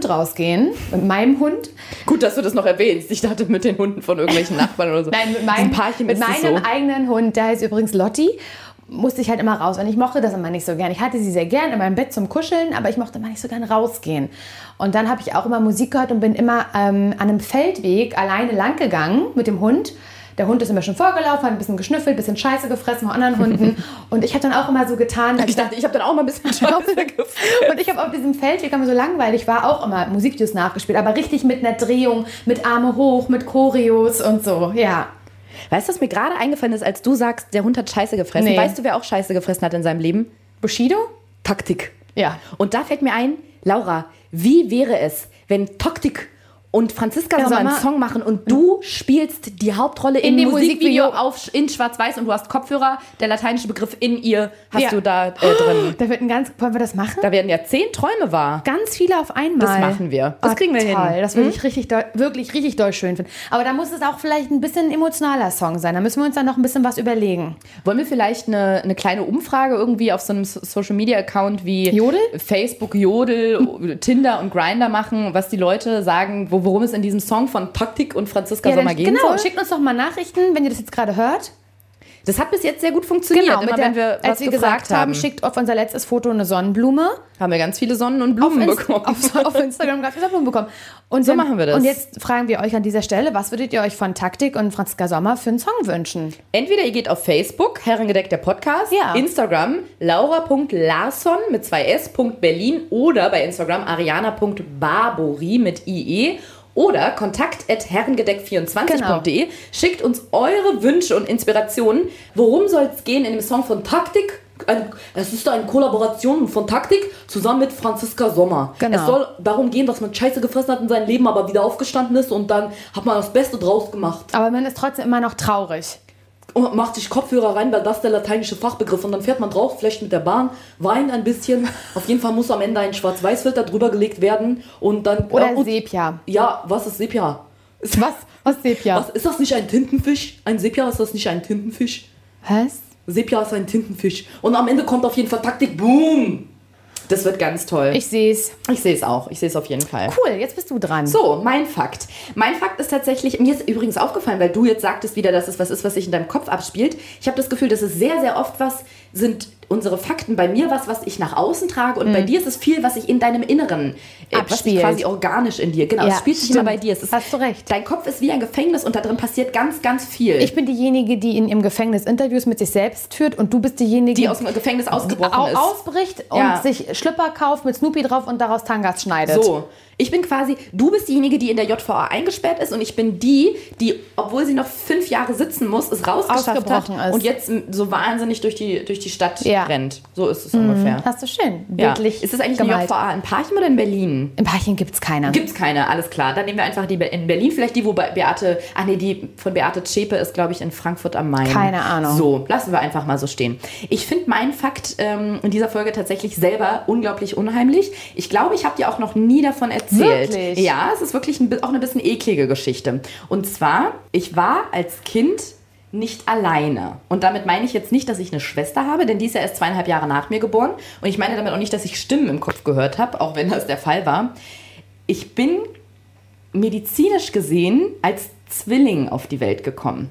Hund rausgehen, mit meinem Hund. Gut, dass du das noch erwähnst. Ich dachte mit den Hunden von irgendwelchen Nachbarn oder so. Nein, mit, mein, mit meinem so. eigenen Hund, der heißt übrigens Lotti, musste ich halt immer raus. Und ich mochte das immer nicht so gern. Ich hatte sie sehr gern in meinem Bett zum Kuscheln, aber ich mochte immer nicht so gern rausgehen. Und dann habe ich auch immer Musik gehört und bin immer ähm, an einem Feldweg alleine lang gegangen mit dem Hund. Der Hund ist immer schon vorgelaufen, hat ein bisschen geschnüffelt, ein bisschen Scheiße gefressen von anderen Hunden. Und ich habe dann auch immer so getan. Ich dachte, ich habe dann auch mal ein bisschen Scheiße gefressen. Und ich habe auf diesem Feldweg, weil mir so langweilig war, auch immer Musikvideos nachgespielt. Aber richtig mit einer Drehung, mit Arme hoch, mit Choreos und so, ja. Weißt du, was mir gerade eingefallen ist, als du sagst, der Hund hat Scheiße gefressen? Nee. Weißt du, wer auch Scheiße gefressen hat in seinem Leben? Bushido? Taktik. Ja. Und da fällt mir ein, Laura, wie wäre es, wenn Taktik und Franziska Sommer einen Song machen und du spielst die Hauptrolle in, In dem dem Musikvideo, Musikvideo. auf, in Schwarz-Weiß und du hast Kopfhörer, der lateinische Begriff in ihr hast Ja. du da äh, drin. Da wird ein ganz, wollen wir das machen? Da werden ja zehn Träume wahr. Ganz viele auf einmal. Das machen wir. Das Ah, kriegen wir toll. hin. Das würde ich richtig doll, wirklich richtig doll schön finden. Aber da muss es auch vielleicht ein bisschen ein emotionaler Song sein. Da müssen wir uns dann noch ein bisschen was überlegen. Wollen wir vielleicht eine, eine kleine Umfrage irgendwie auf so einem Social-Media-Account wie Jodel? Facebook, Jodel, Tinder und Grindr machen, was die Leute sagen, wo, worum es in diesem Song von Taktik und Franziska Sommer dann, gehen genau, soll? schickt uns doch mal Nachrichten, wenn ihr das jetzt gerade hört. Das hat bis jetzt sehr gut funktioniert. Genau, Immer mit der, wenn wir was als wir gefragt gesagt haben, schickt auf unser letztes Foto eine Sonnenblume. haben wir ganz viele Sonnen und Blumen auf Inst- bekommen. Auf, auf Instagram ganz viele Sonnenblumen bekommen. Und So wenn- machen wir das. Und jetzt fragen wir euch an dieser Stelle, was würdet ihr euch von Taktik und Franziska Sommer für einen Song wünschen? Entweder ihr geht auf Facebook, Herrengedeck der Podcast, Ja. Instagram, laura.larsson mit zwei S, Berlin oder bei Instagram ariana.barbori mit I E oder kontakt at herrengedeck vierundzwanzig punkt de. Genau. Schickt uns eure Wünsche und Inspirationen. Worum soll es gehen in dem Song von Taktik? Ein, es ist eine Kollaboration von Taktik zusammen mit Franziska Sommer. Genau. Es soll darum gehen, dass man Scheiße gefressen hat in seinem Leben, aber wieder aufgestanden ist und dann hat man das Beste draus gemacht. Aber man ist trotzdem immer noch traurig. Und macht sich Kopfhörer rein, weil das der lateinische Fachbegriff. Und dann fährt man drauf, vielleicht mit der Bahn, weint ein bisschen. Auf jeden Fall muss am Ende ein Schwarz-Weiß-Filter drüber gelegt werden. Und dann, Oder äh, und, Sepia. Ja, was ist Sepia? Ist, Was? Was Sepia? was, ist das nicht ein Tintenfisch? Ein Sepia, ist das nicht ein Tintenfisch? Was? Sepia ist ein Tintenfisch. Und am Ende kommt auf jeden Fall Taktik, boom! Das wird ganz toll. Ich sehe es. Ich sehe es auch. Ich sehe es auf jeden Fall. Cool, jetzt bist du dran. So, mein Fakt. Mein Fakt ist tatsächlich, mir ist übrigens aufgefallen, weil du jetzt sagtest wieder, dass es was ist, was sich in deinem Kopf abspielt. Ich habe das Gefühl, dass es sehr, sehr oft was sind, unsere Fakten. Bei mir was, was ich nach außen trage und bei dir ist es viel, was sich in deinem Inneren äh, was sich Abspielt. quasi organisch in dir. Genau, Ja, es spielt sich stimmt. immer bei dir. Es ist, Hast du recht. Dein Kopf ist wie ein Gefängnis und da drin passiert ganz, ganz viel. Ich bin diejenige, die in ihrem Gefängnis Interviews mit sich selbst führt und du bist diejenige, die aus dem Gefängnis ausgebrochen au- ist. ausbricht und Ja. sich Schlüpper kauft mit Snoopy drauf und daraus Tangas schneidet. So, ich bin quasi, du bist diejenige, die in der J V A eingesperrt ist und ich bin die, die, obwohl sie noch fünf Jahre sitzen muss, es rausgeschafft hat Ausgebrochen ist. und jetzt m, so wahnsinnig durch die, durch die Stadt Ja. rennt. So ist es ungefähr. Hast du schön Ja. bildlich Ist es eigentlich eine J gemalt. V A in Parchim oder in Berlin? Im Parchim gibt es keine. Gibt's keine, alles klar. Dann nehmen wir einfach die Be- in Berlin, vielleicht die, wo Be- Beate, ach nee, die von Beate Zschäpe ist, glaube ich, in Frankfurt am Main. Keine Ahnung. So, lassen wir einfach mal so stehen. Ich finde meinen Fakt ähm, in dieser Folge tatsächlich selber unglaublich unheimlich. Ich glaube, ich habe dir auch noch nie davon erzählt. Wirklich? Ja, es ist wirklich ein, bi- auch eine bisschen eklige Geschichte. Und zwar, ich war als Kind nicht alleine. Und damit meine ich jetzt nicht, dass ich eine Schwester habe, denn die ist ja erst zweieinhalb Jahre nach mir geboren. Und ich meine damit auch nicht, dass ich Stimmen im Kopf gehört habe, auch wenn das der Fall war. Ich bin medizinisch gesehen als Zwilling auf die Welt gekommen.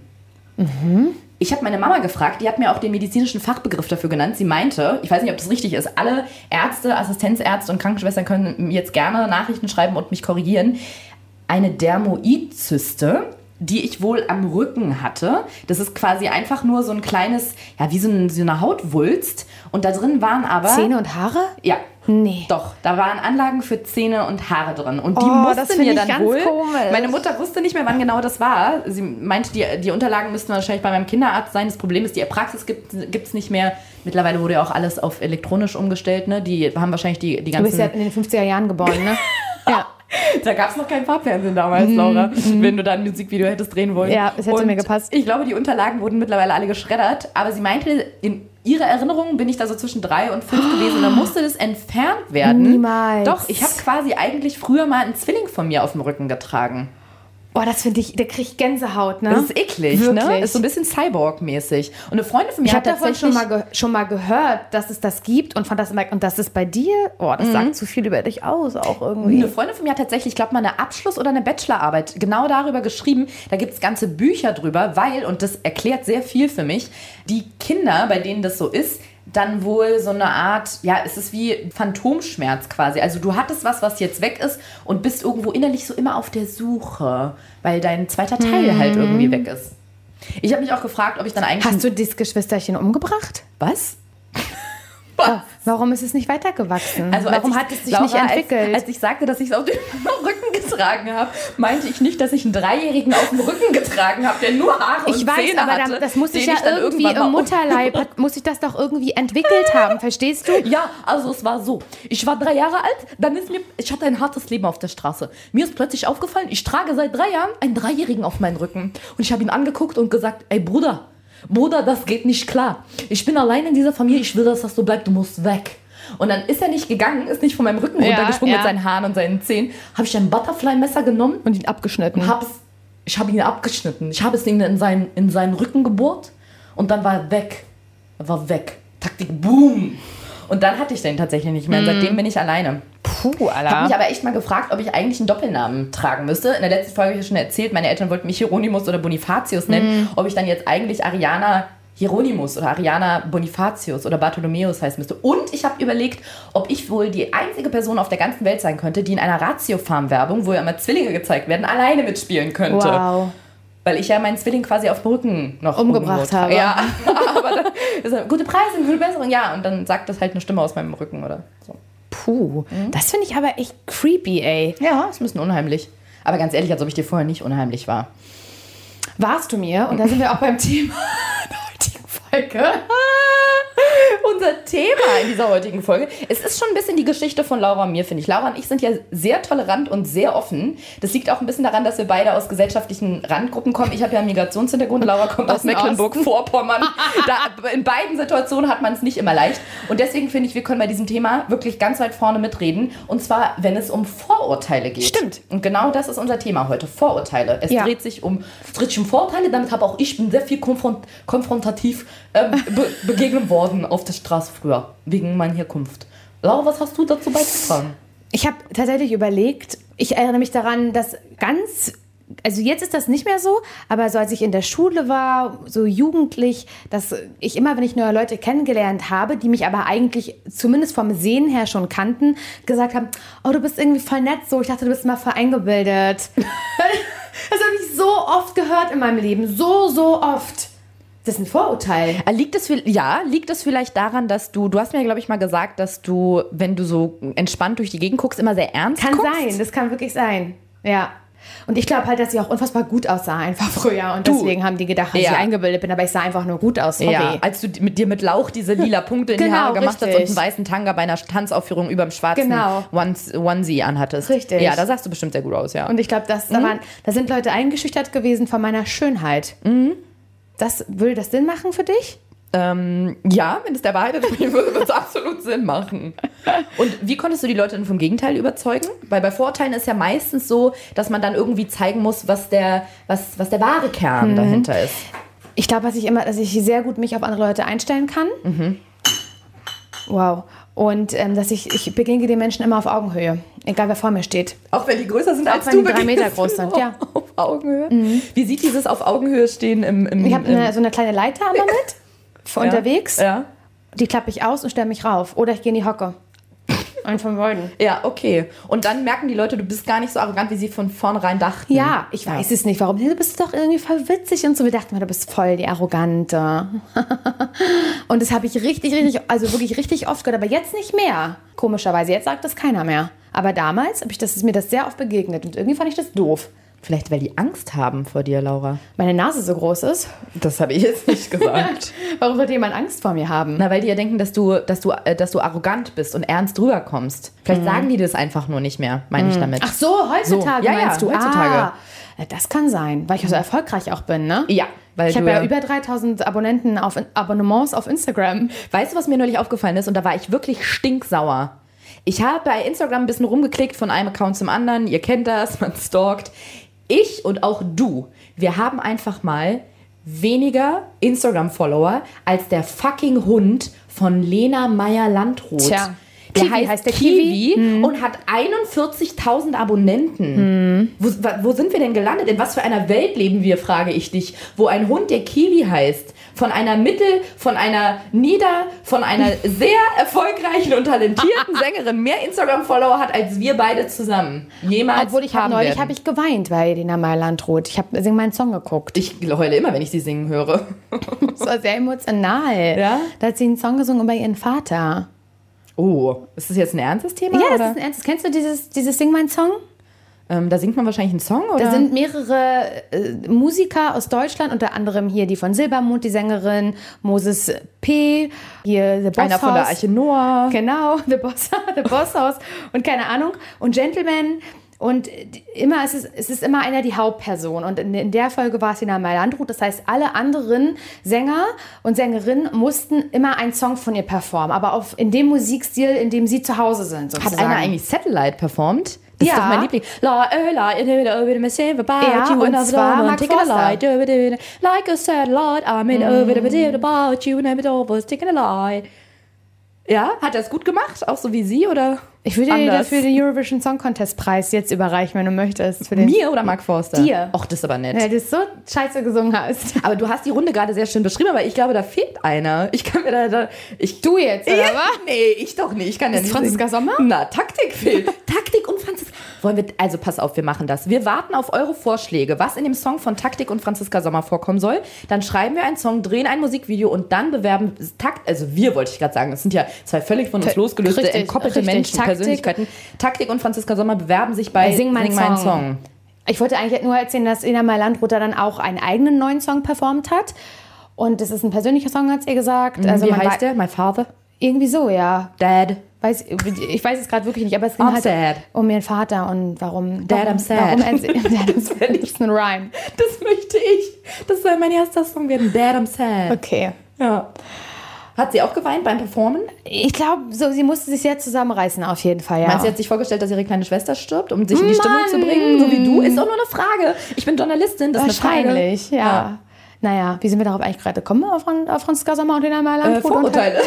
Ich habe meine Mama gefragt, die hat mir auch den medizinischen Fachbegriff dafür genannt. Sie meinte, ich weiß nicht, ob das richtig ist, alle Ärzte, Assistenzärzte und Krankenschwestern können jetzt gerne Nachrichten schreiben und mich korrigieren. Eine Dermoidzyste, die ich wohl am Rücken hatte. Das ist quasi einfach nur so ein kleines, ja, wie so, ein, so eine Hautwulst. Und da drin waren aber... Zähne und Haare? Ja. Nee. Doch, da waren Anlagen für Zähne und Haare drin. Und die Oh, musste das find mir ich dann ganz wohl... komisch. Meine Mutter wusste nicht mehr, wann genau das war. Sie meinte, die, die Unterlagen müssten wahrscheinlich bei meinem Kinderarzt sein. Das Problem ist, die Praxis gibt es nicht mehr. Mittlerweile wurde ja auch alles auf elektronisch umgestellt. Ne? Die haben wahrscheinlich die, die Du bist ganzen... ja in den fünfziger Jahren geboren, ne? Ja. Da gab es noch kein Farbfernsehen damals, Laura, wenn du da ein Musikvideo hättest drehen wollen. Ja, es hätte Und mir gepasst. Ich glaube, die Unterlagen wurden mittlerweile alle geschreddert, aber sie meinte, in ihrer Erinnerung bin ich da so zwischen drei und fünf gewesen und dann musste das entfernt werden. Niemals. Doch, ich habe quasi eigentlich früher mal einen Zwilling von mir auf dem Rücken getragen. Oh, das finde ich, da kriege ich Gänsehaut, ne? Das ist eklig, Wirklich. ne? Ist so ein bisschen Cyborg-mäßig. Und eine Freundin von mir Ich hat habe davon tatsächlich... schon mal, ge- schon mal gehört, dass es das gibt und fand das immer, und das ist bei dir, oh, das sagt zu viel über dich aus, auch irgendwie. Eine Freundin von mir hat tatsächlich, ich glaube mal, eine Abschluss- oder eine Bachelorarbeit genau darüber geschrieben. Da gibt es ganze Bücher drüber, weil, und das erklärt sehr viel für mich, die Kinder, bei denen das so ist, dann wohl so eine Art, ja, es ist wie Phantomschmerz quasi. Also du hattest was, was jetzt weg ist und bist irgendwo innerlich so immer auf der Suche, weil dein zweiter Teil Mhm. halt irgendwie weg ist. Ich habe mich auch gefragt, ob ich dann eigentlich... Hast du das Geschwisterchen umgebracht? Was? Oh, warum ist es nicht weitergewachsen? Also warum als hat ich, es sich Laura, nicht entwickelt? Als, als ich sagte, dass ich es auf dem Rücken getragen habe, meinte ich nicht, dass ich einen Dreijährigen auf dem Rücken getragen habe, der nur Haare und ich weiß, Zähne aber hatte. dann, das muss sich den ja ich dann irgendwie irgendwann im mal- Mutterleib, hat, muss sich das doch irgendwie entwickelt haben, verstehst du? Ja, also es war so. Ich war drei Jahre alt, dann ist mir, ich hatte ein hartes Leben auf der Straße. Mir ist plötzlich aufgefallen, ich trage seit drei Jahren einen Dreijährigen auf meinen Rücken. Und ich habe ihn angeguckt und gesagt, ey Bruder, Bruder, das geht nicht klar. Ich bin allein in dieser Familie, ich will, dass das so bleibt, du musst weg. Und dann ist er nicht gegangen, ist nicht von meinem Rücken Ja, runtergesprungen ja. mit seinen Haaren und seinen Zähnen. Habe ich ein Butterfly-Messer genommen Und ihn abgeschnitten. und hab's, ich habe ihn abgeschnitten. Ich habe es ihm in seinen, in seinen Rücken gebohrt und dann war er weg. Er war weg. Taktik, boom. Und dann hatte ich den tatsächlich nicht mehr. Und seitdem bin ich alleine. Puh, Ich habe Alter. mich aber echt mal gefragt, ob ich eigentlich einen Doppelnamen tragen müsste. In der letzten Folge habe ich ja schon erzählt, meine Eltern wollten mich Hieronymus oder Bonifatius nennen. Ob ich dann jetzt eigentlich Ariana Hieronymus oder Ariana Bonifatius oder Bartholomäus heißen müsste. Und ich habe überlegt, ob ich wohl die einzige Person auf der ganzen Welt sein könnte, die in einer Ratio-Farm-Werbung, wo ja immer Zwillinge gezeigt werden, alleine mitspielen könnte. Wow. Weil ich ja meinen Zwilling quasi auf dem Rücken noch Umgebracht irgendwo habe. Ja, aber dann ist er, gute Preise, gute Besserung, ja. Und dann sagt das halt eine Stimme aus meinem Rücken oder so. Puh, das finde ich aber echt creepy, ey. Ja, ist ein bisschen unheimlich. Aber ganz ehrlich, als ob ich dir vorher nicht unheimlich war. Warst du mir? Und da sind wir auch beim Thema der heutigen Folge. Unser Thema in dieser heutigen Folge. Es ist schon ein bisschen die Geschichte von Laura und mir, finde ich. Laura und ich sind ja sehr tolerant und sehr offen. Das liegt auch ein bisschen daran, dass wir beide aus gesellschaftlichen Randgruppen kommen. Ich habe ja einen Migrationshintergrund, Laura kommt aus Aus dem Mecklenburg-Vorpommern. Da, in beiden Situationen hat man es nicht immer leicht. Und deswegen finde ich, wir können bei diesem Thema wirklich ganz weit vorne mitreden. Und zwar, wenn es um Vorurteile geht. Stimmt. Und genau das ist unser Thema heute. Vorurteile. Es Ja. dreht sich um, es dreht sich um Vorurteile. Damit habe auch ich bin sehr viel konfront, konfrontativ ähm, be begegnet worden auf der Straße früher. Wegen meiner Herkunft. Laura, was hast du dazu beizutragen? Ich habe tatsächlich überlegt, ich erinnere mich daran, dass ganz, also jetzt ist das nicht mehr so, aber so als ich in der Schule war, so jugendlich, dass ich immer, wenn ich neue Leute kennengelernt habe, die mich aber eigentlich zumindest vom Sehen her schon kannten, gesagt haben, oh, du bist irgendwie voll nett so, ich dachte, du bist mal voll eingebildet. Das habe ich so oft gehört in meinem Leben, so, so oft. Das ist ein Vorurteil. Liegt es, ja, liegt es vielleicht daran, dass du, du hast mir, glaube ich, mal gesagt, dass du, wenn du so entspannt durch die Gegend guckst, immer sehr ernst Kann guckst? sein, das kann wirklich sein. Ja. Und ich glaube halt, dass ich auch unfassbar gut aussah einfach früher. Und Du. deswegen haben die gedacht, dass Ja. ich eingebildet bin. Aber ich sah einfach nur gut aus. Sorry. Ja, als du mit dir mit Lauch diese lila Punkte in die Genau, Haare gemacht hast richtig. und einen weißen Tanga bei einer Tanzaufführung über dem schwarzen Genau. Ons- Onesie anhattest. Richtig. Ja, da sahst du bestimmt sehr gut aus, ja. Und ich glaube, dass da, waren, da sind Leute eingeschüchtert gewesen von meiner Schönheit. Das, würde das Sinn machen für dich? Ähm, ja, wenn es der Wahrheit entspricht, würde es absolut Sinn machen. Und wie konntest du die Leute denn vom Gegenteil überzeugen? Weil bei Vorurteilen ist ja meistens so, dass man dann irgendwie zeigen muss, was der, was, was der wahre Kern dahinter ist. Ich glaube, dass ich immer, dass ich sehr gut mich auf andere Leute einstellen kann. Wow. Und ähm, dass ich, ich begegne den Menschen immer auf Augenhöhe. Egal, wer vor mir steht. Auch wenn die größer sind Auch als wenn du. die drei Meter begegnest groß du sind, ja. Auf Augenhöhe. Wie sieht dieses auf Augenhöhe stehen im... im Ich habe im, eine, so eine kleine Leiter immer mit. Für unterwegs. Ja. Die klappe ich aus und stelle mich rauf. Oder ich gehe in die Hocke. Einen von beiden. Ja, okay. Und dann merken die Leute, du bist gar nicht so arrogant, wie sie von vornherein dachten. Ja, ich weiß es nicht, warum. Du bist doch irgendwie voll witzig und so. Wir dachten, du bist voll die Arrogante. Und das habe ich richtig, richtig, also wirklich richtig oft gehört. Aber jetzt nicht mehr. Komischerweise. Jetzt sagt das keiner mehr. Aber damals habe ich das, ist mir das sehr oft begegnet. Und irgendwie fand ich das doof. Vielleicht, weil die Angst haben vor dir, Laura. Meine Nase so groß ist. Das habe ich jetzt nicht gesagt. Warum sollte jemand Angst vor mir haben? Na, weil die ja denken, dass du, dass du, äh, dass du arrogant bist und ernst rüberkommst. Vielleicht sagen die das einfach nur nicht mehr, meine ich damit. Ach so, heutzutage So, ja, ja, meinst du? heutzutage. Ah, das kann sein, weil ich so erfolgreich auch bin, ne? Ja, weil Ich du habe ja über dreitausend Abonnenten auf Abonnements auf Instagram. Weißt du, was mir neulich aufgefallen ist? Und da war ich wirklich stinksauer. Ich habe bei Instagram ein bisschen rumgeklickt von einem Account zum anderen. Ihr kennt das, man stalkt. ich und auch du, wir haben einfach mal weniger Instagram-Follower als der fucking Hund von Lena Meyer-Landrut. Tja. Der Kiwi heißt, heißt der Kiwi, Kiwi hm. und hat einundvierzigtausend Abonnenten. Hm. Wo, wo sind wir denn gelandet? In was für einer Welt leben wir, frage ich dich. Wo ein Hund, der Kiwi heißt, von einer mittel, von einer nieder, von einer sehr erfolgreichen und talentierten Sängerin mehr Instagram-Follower hat, als wir beide zusammen jemals Obwohl ich hab, neulich habe ich geweint bei Lena Meyer-Landrut. Ich habe Sing meinen Song geguckt. Ich heule immer, wenn ich sie singen höre. Das war sehr emotional. Ja? Da hat sie einen Song gesungen über ihren Vater. Oh, ist das jetzt ein ernstes Thema? Ja, das oder? ist ein ernstes. Kennst du dieses, dieses Sing mein Song? Ähm, da singt man wahrscheinlich einen Song, oder? Da sind mehrere äh, Musiker aus Deutschland, unter anderem hier die von Silbermond, die Sängerin, Moses P., hier The Boss Einer von der Arche Noah. Genau, The Boss, The Boss House und keine Ahnung. Und Gentleman. Und immer, es ist, es ist immer einer die Hauptperson. Und in, in der Folge war es Lena Meyer-Landrut. Das heißt, alle anderen Sänger und Sängerinnen mussten immer einen Song von ihr performen. Aber auf, in dem Musikstil, in dem sie zu Hause sind, sozusagen. Hat einer eigentlich Satellite performt? Das ja. ist doch mein Liebling. La, äh, la, äh, ja, und zwar Mark Forster. Like a satellite, I'm in over about you, never over, sticking a light. Ja, hat er es gut gemacht? Auch so wie sie, oder? Ich würde dir dafür den Eurovision Song Contest Preis jetzt überreichen, wenn du möchtest. Für den Mir oder Mark Forster? Dir. Och, das ist aber nett. Weil du so scheiße gesungen hast. Aber du hast die Runde gerade sehr schön beschrieben, aber ich glaube, da fehlt einer. Ich kann mir da... da ich, du jetzt, oder ja, was? Nee, ich doch nicht. Ich kann ja ist nicht Franziska singen. Sommer? Na, Taktik fehlt. Taktik und Franziska... Wollen wir... Also, pass auf, wir machen das. Wir warten auf eure Vorschläge, was in dem Song von Taktik und Franziska Sommer vorkommen soll. Dann schreiben wir einen Song, drehen ein Musikvideo und dann bewerben... Takt, also wir, wollte ich gerade sagen. Das sind ja zwei völlig von uns T- losgelöste, richtig, entkoppelte richtig. Menschen, Taktik. Persönlichkeiten. Taktik und Franziska Sommer bewerben sich bei Sing mein, Sing mein Song. Song. Ich wollte eigentlich nur erzählen, dass Lena Meyer-Landrut dann auch einen eigenen neuen Song performt hat. Und das ist ein persönlicher Song, hat sie gesagt. Mhm, also wie man heißt der? My Father? Irgendwie so, ja. Dad. Weiß, ich weiß es gerade wirklich nicht, aber es ging I'm halt sad. um ihren Vater und warum... Dad, warum, I'm sad. Warum er, Dad, I'm sad. Das ist ein Rhyme. Das möchte ich. Das soll mein erster Song werden. Dad, I'm sad. Okay. Ja. Hat sie auch geweint beim Performen? Ich glaube, so, sie musste sich sehr zusammenreißen, auf jeden Fall, ja. Meinst du, sie hat sich vorgestellt, dass ihre kleine Schwester stirbt, um sich in die Mann. Stimmung zu bringen? So wie du? Ist auch nur eine Frage. Ich bin Journalistin, das ist eine Frage. Wahrscheinlich, ja. ja. Naja, wie sind wir darauf eigentlich gerade gekommen, auf, auf Franziska Sommer und Lena Meyer-Landrut? Äh, Vorurteile.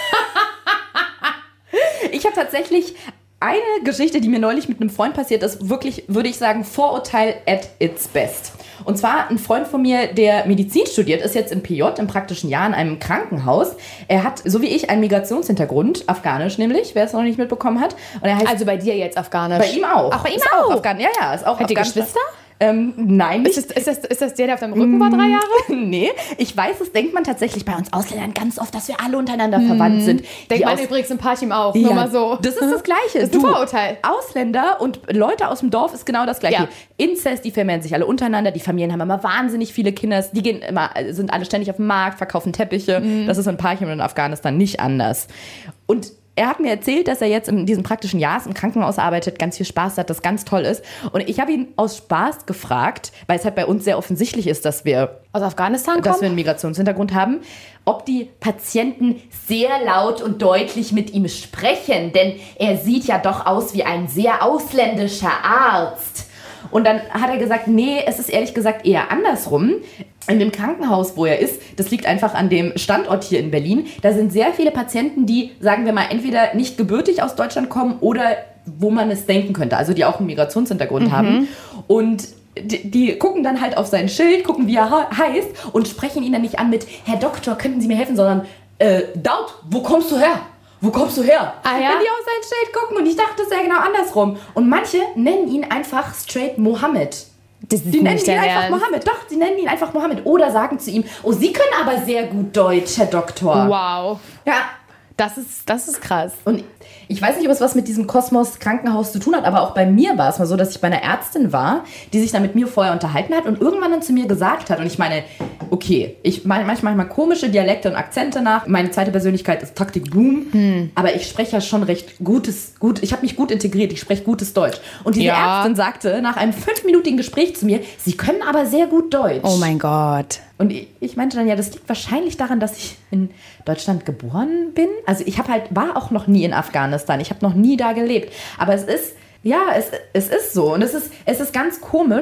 Ich habe tatsächlich eine Geschichte, die mir neulich mit einem Freund passiert ist, wirklich, würde ich sagen, Vorurteil at its best. Und zwar ein Freund von mir, der Medizin studiert, ist jetzt im P J, im praktischen Jahr, in einem Krankenhaus. Er hat, so wie ich, einen Migrationshintergrund, afghanisch nämlich, wer es noch nicht mitbekommen hat. Und er heißt, also bei dir jetzt afghanisch? Bei ihm auch. Ach, bei ihm ist auch? auch Afghan, ja, ja, ist auch Hat die Geschwister? Ähm, nein, nicht. Ist das, ist, das, ist das der, der auf deinem Rücken war, drei Jahre? Nee, ich weiß, das denkt man tatsächlich bei uns Ausländern ganz oft, dass wir alle untereinander mm. verwandt sind. Denkt man übrigens im Parchim auch, ja, nur mal so. Das ist das Gleiche. Das ist ein Vorurteil. Ausländer und Leute aus dem Dorf ist genau das Gleiche. Ja. Inzest, die vermehren sich alle untereinander, die Familien haben immer wahnsinnig viele Kinder, die gehen immer, sind alle ständig auf dem Markt, verkaufen Teppiche. Mm. Das ist in Parchim und in Afghanistan nicht anders. Und er hat mir erzählt, dass er jetzt in diesem praktischen Jahr im Krankenhaus arbeitet, ganz viel Spaß hat, das ganz toll ist. Und ich habe ihn aus Spaß gefragt, weil es halt bei uns sehr offensichtlich ist, dass wir aus Afghanistan kommen, dass wir einen Migrationshintergrund haben, ob die Patienten sehr laut und deutlich mit ihm sprechen, denn er sieht ja doch aus wie ein sehr ausländischer Arzt. Und dann hat er gesagt, nee, es ist ehrlich gesagt eher andersrum. In dem Krankenhaus, wo er ist, das liegt einfach an dem Standort hier in Berlin, da sind sehr viele Patienten, die, sagen wir mal, entweder nicht gebürtig aus Deutschland kommen oder wo man es denken könnte, also die auch einen Migrationshintergrund mhm. haben. Und die, die gucken dann halt auf sein Schild, gucken, wie er heißt und sprechen ihn dann nicht an mit, Herr Doktor, könnten Sie mir helfen, sondern, äh, Daut, wo kommst du her? Wo kommst du her? Ah, ja? Wenn die auf sein Schild gucken und ich dachte, das wäre genau andersrum. Und manche nennen ihn einfach straight Mohammed. Das ist die nennen nicht ihn einfach Ernst. Mohammed. Doch, sie nennen ihn einfach Mohammed. Oder sagen zu ihm, oh, Sie können aber sehr gut Deutsch, Herr Doktor. Wow. Ja. Das ist, das ist krass. Und ich weiß nicht, ob es was mit diesem Kosmos Krankenhaus zu tun hat, aber auch bei mir war es mal so, dass ich bei einer Ärztin war, die sich dann mit mir vorher unterhalten hat und irgendwann dann zu mir gesagt hat, und ich meine, okay, ich meine manchmal mal komische Dialekte und Akzente nach. Meine zweite Persönlichkeit ist Taktik Boom, hm. aber ich spreche ja schon recht gutes, gut, ich habe mich gut integriert, ich spreche gutes Deutsch. Und diese ja. Ärztin sagte nach einem fünfminütigen Gespräch zu mir, Sie können aber sehr gut Deutsch. Oh mein Gott. Und ich, ich meinte dann, ja, das liegt wahrscheinlich daran, dass ich in Deutschland geboren bin. Also ich habe halt, war auch noch nie in Afghanistan. Ich habe noch nie da gelebt. Aber es ist, ja, es, es ist so. Und es ist, es ist ganz komisch,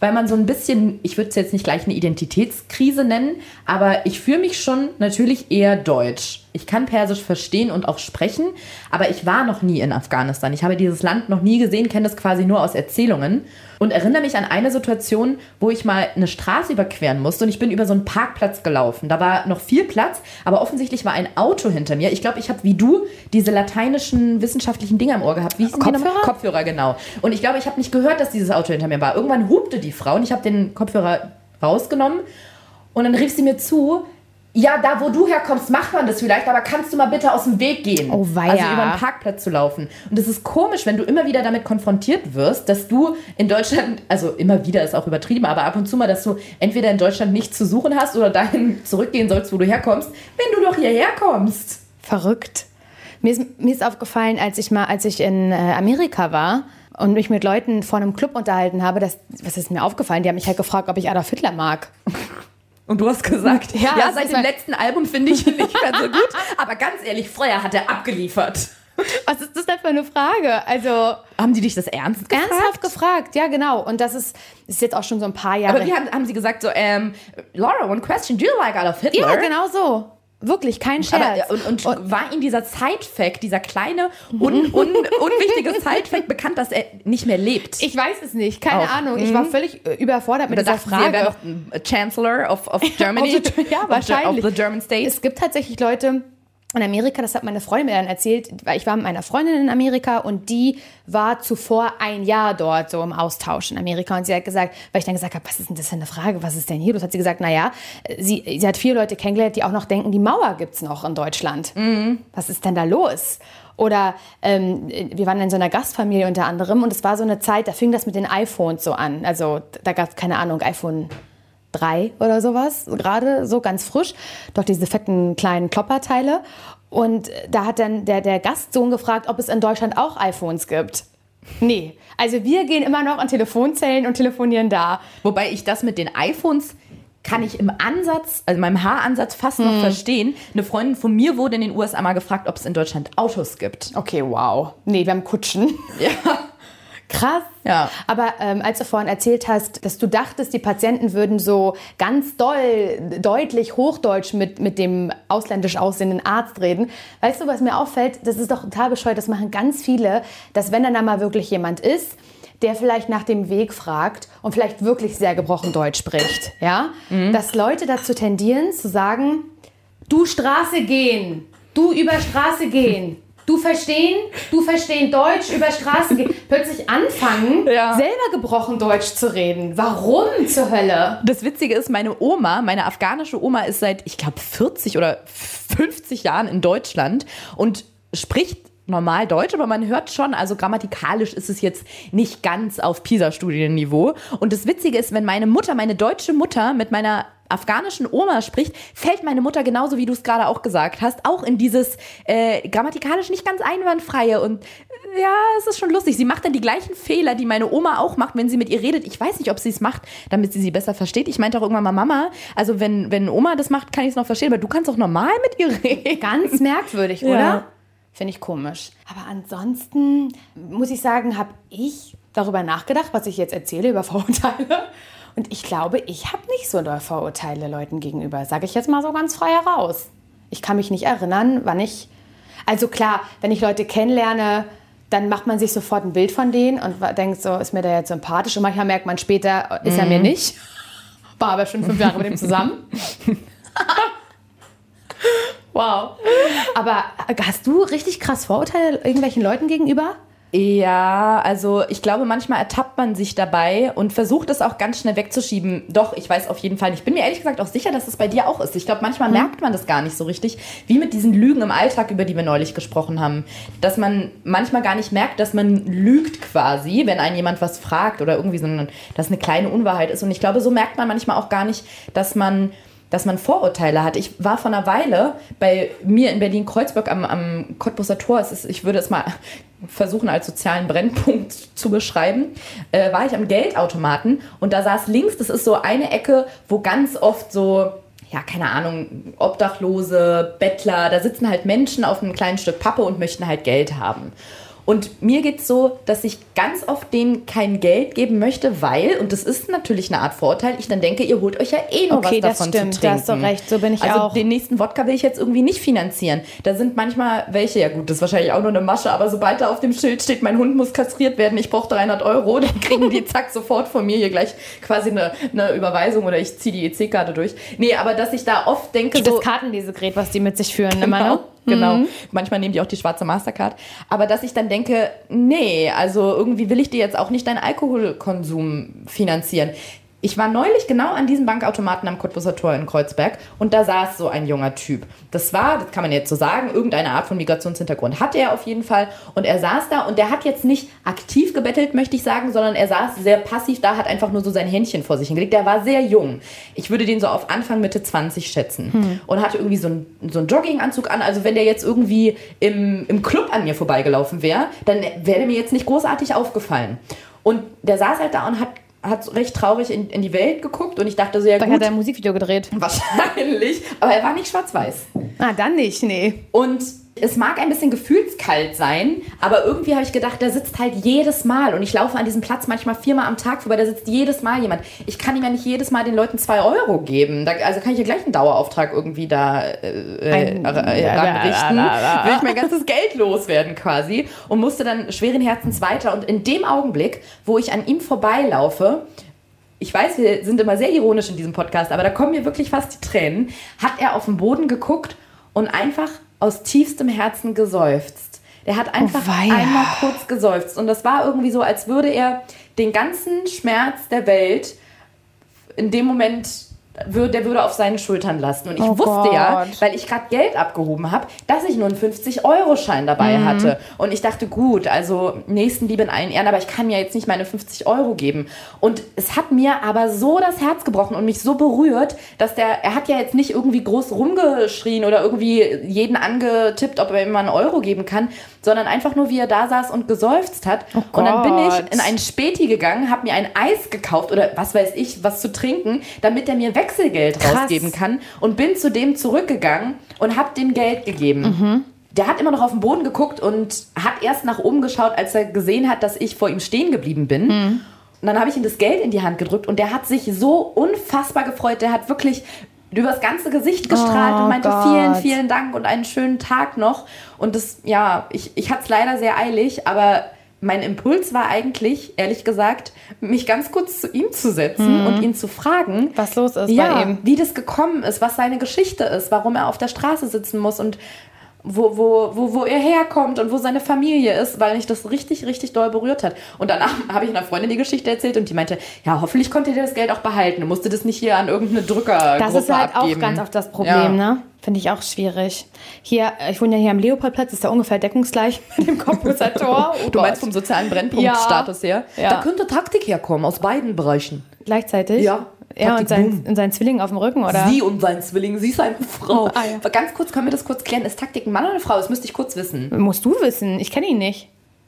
weil man so ein bisschen, ich würde es jetzt nicht gleich eine Identitätskrise nennen, aber ich fühle mich schon natürlich eher deutsch. Ich kann Persisch verstehen und auch sprechen, aber ich war noch nie in Afghanistan. Ich habe dieses Land noch nie gesehen, kenne das quasi nur aus Erzählungen und erinnere mich an eine Situation, wo ich mal eine Straße überqueren musste und ich bin über so einen Parkplatz gelaufen. Da war noch viel Platz, aber offensichtlich war ein Auto hinter mir. Ich glaube, ich habe wie du diese lateinischen wissenschaftlichen Dinger im Ohr gehabt. Wie hießen die nochmal? Kopfhörer? Kopfhörer, genau. Und ich glaube, ich habe nicht gehört, dass dieses Auto hinter mir war. Irgendwann hupte die Frau und ich habe den Kopfhörer rausgenommen und dann rief sie mir zu, ja, da wo du herkommst, macht man das vielleicht, aber kannst du mal bitte aus dem Weg gehen? Oh weia. Also über einen Parkplatz zu laufen. Und das ist komisch, wenn du immer wieder damit konfrontiert wirst, dass du in Deutschland, also immer wieder ist auch übertrieben, aber ab und zu mal, dass du entweder in Deutschland nichts zu suchen hast oder dahin zurückgehen sollst, wo du herkommst, wenn du doch hierher kommst. Verrückt. Mir ist, mir ist aufgefallen, als ich mal, als ich in äh, Amerika war und mich mit Leuten vor einem Club unterhalten habe, dass, was ist mir aufgefallen? Die haben mich halt gefragt, ob ich Adolf Hitler mag. Und du hast gesagt, ja, ja seit dem letzten Album finde ich ihn nicht mehr so gut. Aber ganz ehrlich, vorher hat er abgeliefert. Was ist das denn für eine Frage? Also haben die dich das ernst gefragt? Ernsthaft gefragt, ja genau. Und das ist, ist jetzt auch schon so ein paar Jahre. Aber wie haben, haben sie gesagt so, ähm, Laura, one question, do you like Adolf Hitler? Ja, genau so. Wirklich, kein Scherz. Aber, und, und, und war Ihnen dieser Side-Fact, dieser kleine, un, un, unwichtige Side-Fact bekannt, dass er nicht mehr lebt? Ich weiß es nicht, keine Auch. Ahnung. Ich war völlig überfordert mit dieser Frage. Sie wäre noch ein Chancellor of, of Germany. of the, ja, wahrscheinlich. Of the German State. Es gibt tatsächlich Leute in Amerika, das hat meine Freundin mir dann erzählt, weil ich war mit meiner Freundin in Amerika und die war zuvor ein Jahr dort so im Austausch in Amerika und sie hat gesagt, weil ich dann gesagt habe, was ist denn das für eine Frage, was ist denn hier los, hat sie gesagt, naja, sie, sie hat viele Leute kennengelernt, die auch noch denken, die Mauer gibt's noch in Deutschland. Mhm. Was ist denn da los? Oder ähm, wir waren in so einer Gastfamilie unter anderem und es war so eine Zeit, da fing das mit den iPhones so an, also da gab es, keine Ahnung, iPhone drei oder sowas, gerade so ganz frisch, doch diese fetten kleinen Klopperteile. Und da hat dann der, der Gastsohn gefragt, ob es in Deutschland auch iPhones gibt. Nee, also wir gehen immer noch an Telefonzellen und telefonieren da. Wobei ich das mit den iPhones kann ich im Ansatz, also meinem Haaransatz fast noch hm. verstehen. Eine Freundin von mir wurde in den U S A mal gefragt, ob es in Deutschland Autos gibt. Okay, wow. Nee, wir haben Kutschen. Ja. Krass. Ja. Aber ähm, als du vorhin erzählt hast, dass du dachtest, die Patienten würden so ganz doll, deutlich Hochdeutsch mit, mit dem ausländisch aussehenden Arzt reden. Weißt du, was mir auffällt? Das ist doch total bescheuert. Das machen ganz viele, dass wenn dann da mal wirklich jemand ist, der vielleicht nach dem Weg fragt und vielleicht wirklich sehr gebrochen Deutsch spricht, ja, mhm. dass Leute dazu tendieren zu sagen, du Straße gehen, du über Straße gehen. Du verstehen, du verstehen Deutsch, über Straße gehen. Plötzlich anfangen, ja. selber gebrochen Deutsch zu reden. Warum zur Hölle? Das Witzige ist, meine Oma, meine afghanische Oma ist seit, ich glaube, vierzig oder fünfzig Jahren in Deutschland und spricht normal Deutsch, aber man hört schon, also grammatikalisch ist es jetzt nicht ganz auf PISA-Studienniveau. Und das Witzige ist, wenn meine Mutter, meine deutsche Mutter mit meiner afghanischen Oma spricht, fällt meine Mutter genauso, wie du es gerade auch gesagt hast, auch in dieses äh, grammatikalisch nicht ganz einwandfreie und ja, es ist schon lustig. Sie macht dann die gleichen Fehler, die meine Oma auch macht, wenn sie mit ihr redet. Ich weiß nicht, ob sie es macht, damit sie sie besser versteht. Ich meinte auch irgendwann mal, Mama, also wenn, wenn Oma das macht, kann ich es noch verstehen, aber du kannst auch normal mit ihr reden. Ganz merkwürdig, oder? Ja. Finde ich komisch. Aber ansonsten muss ich sagen, habe ich darüber nachgedacht, was ich jetzt erzähle über Vorurteile. Und ich glaube, ich habe nicht so doll Vorurteile Leuten gegenüber. Sage ich jetzt mal so ganz frei heraus. Ich kann mich nicht erinnern, wann ich... Also klar, wenn ich Leute kennenlerne, dann macht man sich sofort ein Bild von denen und denkt so, ist mir der jetzt sympathisch? Und manchmal merkt man später, ist er mir nicht. War aber schon fünf Jahre mit ihm zusammen. Wow. Aber hast du richtig krass Vorurteile irgendwelchen Leuten gegenüber? Ja, also ich glaube, manchmal ertappt man sich dabei und versucht es auch ganz schnell wegzuschieben. Doch, ich weiß auf jeden Fall. Ich bin mir ehrlich gesagt auch sicher, dass es bei dir auch ist. Ich glaube, manchmal hm. merkt man das gar nicht so richtig, wie mit diesen Lügen im Alltag, über die wir neulich gesprochen haben. Dass man manchmal gar nicht merkt, dass man lügt quasi, wenn einen jemand was fragt oder irgendwie so, eine, dass eine kleine Unwahrheit ist. Und ich glaube, so merkt man manchmal auch gar nicht, dass man... dass man Vorurteile hat. Ich war vor einer Weile bei mir in Berlin-Kreuzberg am, am Cottbuser Tor, es ist, ich würde es mal versuchen als sozialen Brennpunkt zu beschreiben, äh, war ich am Geldautomaten und da saß links, das ist so eine Ecke, wo ganz oft so, ja, keine Ahnung, Obdachlose, Bettler, da sitzen halt Menschen auf einem kleinen Stück Pappe und möchten halt Geld haben. Und mir geht's so, dass ich ganz oft denen kein Geld geben möchte, weil, und das ist natürlich eine Art Vorurteil, ich dann denke, ihr holt euch ja eh nur okay, was davon das stimmt, zu trinken. Da hast du recht, so bin ich also auch. Also den nächsten Wodka will ich jetzt irgendwie nicht finanzieren. Da sind manchmal welche, ja gut, das ist wahrscheinlich auch nur eine Masche, aber sobald da auf dem Schild steht, mein Hund muss kastriert werden, ich brauche dreihundert Euro, dann kriegen die zack sofort von mir hier gleich quasi eine, eine Überweisung oder ich ziehe die E C-Karte durch. Nee, aber dass ich da oft denke... Das so, Kartenlesegerät, was die mit sich führen, genau, immer, ne? Genau. Mhm. Manchmal nehmen die auch die schwarze Mastercard. Aber dass ich dann denke, nee, also irgendwie will ich dir jetzt auch nicht deinen Alkoholkonsum finanzieren. Ich war neulich genau an diesem Bankautomaten am Cottbusser Tor in Kreuzberg und da saß so ein junger Typ. Das war, das kann man jetzt so sagen, irgendeine Art von Migrationshintergrund hatte er auf jeden Fall. Und er saß da und der hat jetzt nicht aktiv gebettelt, möchte ich sagen, sondern er saß sehr passiv da, hat einfach nur so sein Händchen vor sich hingelegt. Der war sehr jung. Ich würde den so auf Anfang, Mitte zwanzig schätzen. Hm. Und hatte irgendwie so einen, so einen Jogginganzug an. Also wenn der jetzt irgendwie im, im Club an mir vorbeigelaufen wäre, dann wäre der mir jetzt nicht großartig aufgefallen. Und der saß halt da und hat hat recht traurig in, in die Welt geguckt und ich dachte so, ja gut. Dann hat er ein Musikvideo gedreht. Wahrscheinlich, aber er war nicht schwarz-weiß. Ah, dann nicht, nee. Und es mag ein bisschen gefühlskalt sein, aber irgendwie habe ich gedacht, der sitzt halt jedes Mal und ich laufe an diesem Platz manchmal viermal am Tag vorbei, da sitzt jedes Mal jemand. Ich kann ihm ja nicht jedes Mal den Leuten zwei Euro geben. Da, also kann ich ja gleich einen Dauerauftrag irgendwie da äh, äh, ranrichten. Will ich mein ganzes Geld loswerden quasi und musste dann schweren Herzens weiter. Und in dem Augenblick, wo ich an ihm vorbeilaufe, ich weiß, wir sind immer sehr ironisch in diesem Podcast, aber da kommen mir wirklich fast die Tränen, hat er auf den Boden geguckt und einfach aus tiefstem Herzen geseufzt. Der hat einfach oh, einmal kurz geseufzt. Und das war irgendwie so, als würde er den ganzen Schmerz der Welt in dem Moment, der würde auf seinen Schultern lasten. Und ich oh wusste Gott. ja, weil ich gerade Geld abgehoben habe, dass ich nur einen fünfzig-Euro-Schein dabei mhm. hatte. Und ich dachte, gut, also Nächstenliebe in allen Ehren, aber ich kann mir jetzt nicht meine fünfzig Euro geben. Und es hat mir aber so das Herz gebrochen und mich so berührt, dass der, er hat ja jetzt nicht irgendwie groß rumgeschrien oder irgendwie jeden angetippt, ob er ihm mal einen Euro geben kann, sondern einfach nur, wie er da saß und geseufzt hat. Oh und dann bin ich in einen Späti gegangen, habe mir ein Eis gekauft oder was weiß ich, was zu trinken, damit er mir Wechselgeld Krass. rausgeben kann und bin zu dem zurückgegangen und habe dem Geld gegeben. Mhm. Der hat immer noch auf den Boden geguckt und hat erst nach oben geschaut, als er gesehen hat, dass ich vor ihm stehen geblieben bin. Mhm. Und dann habe ich ihm das Geld in die Hand gedrückt und der hat sich so unfassbar gefreut. Der hat wirklich übers ganze Gesicht gestrahlt oh und meinte Gott. vielen, vielen Dank und einen schönen Tag noch. Und das, ja, ich, ich hatte es leider sehr eilig, aber mein Impuls war eigentlich, ehrlich gesagt, mich ganz kurz zu ihm zu setzen mhm. und ihn zu fragen, was los ist ja, bei ihm. Wie das gekommen ist, was seine Geschichte ist, warum er auf der Straße sitzen muss und wo, wo, wo, wo er herkommt und wo seine Familie ist, weil mich das richtig, richtig doll berührt hat. Und danach habe ich einer Freundin die Geschichte erzählt und die meinte, ja, hoffentlich konnte der das Geld auch behalten. Du musste das nicht hier an irgendeine Drückergruppe abgeben. Das ist halt abgeben. Auch ganz oft das Problem, ja. ne? Finde ich auch schwierig. Hier, ich wohne ja hier am Leopoldplatz, ist da ungefähr deckungsgleich mit dem Cottbusser Tor. Oh du meinst vom sozialen Brennpunktstatus her? Ja. Da könnte Taktik herkommen, aus beiden Bereichen. Gleichzeitig? Ja. Er und sein, und sein Zwilling auf dem Rücken, oder? Sie und sein Zwilling, sie ist eine Frau. Ah, ja. Ganz kurz, können wir das kurz klären? Ist Taktik ein Mann oder eine Frau? Das müsste ich kurz wissen. Musst du wissen, ich kenne ihn nicht.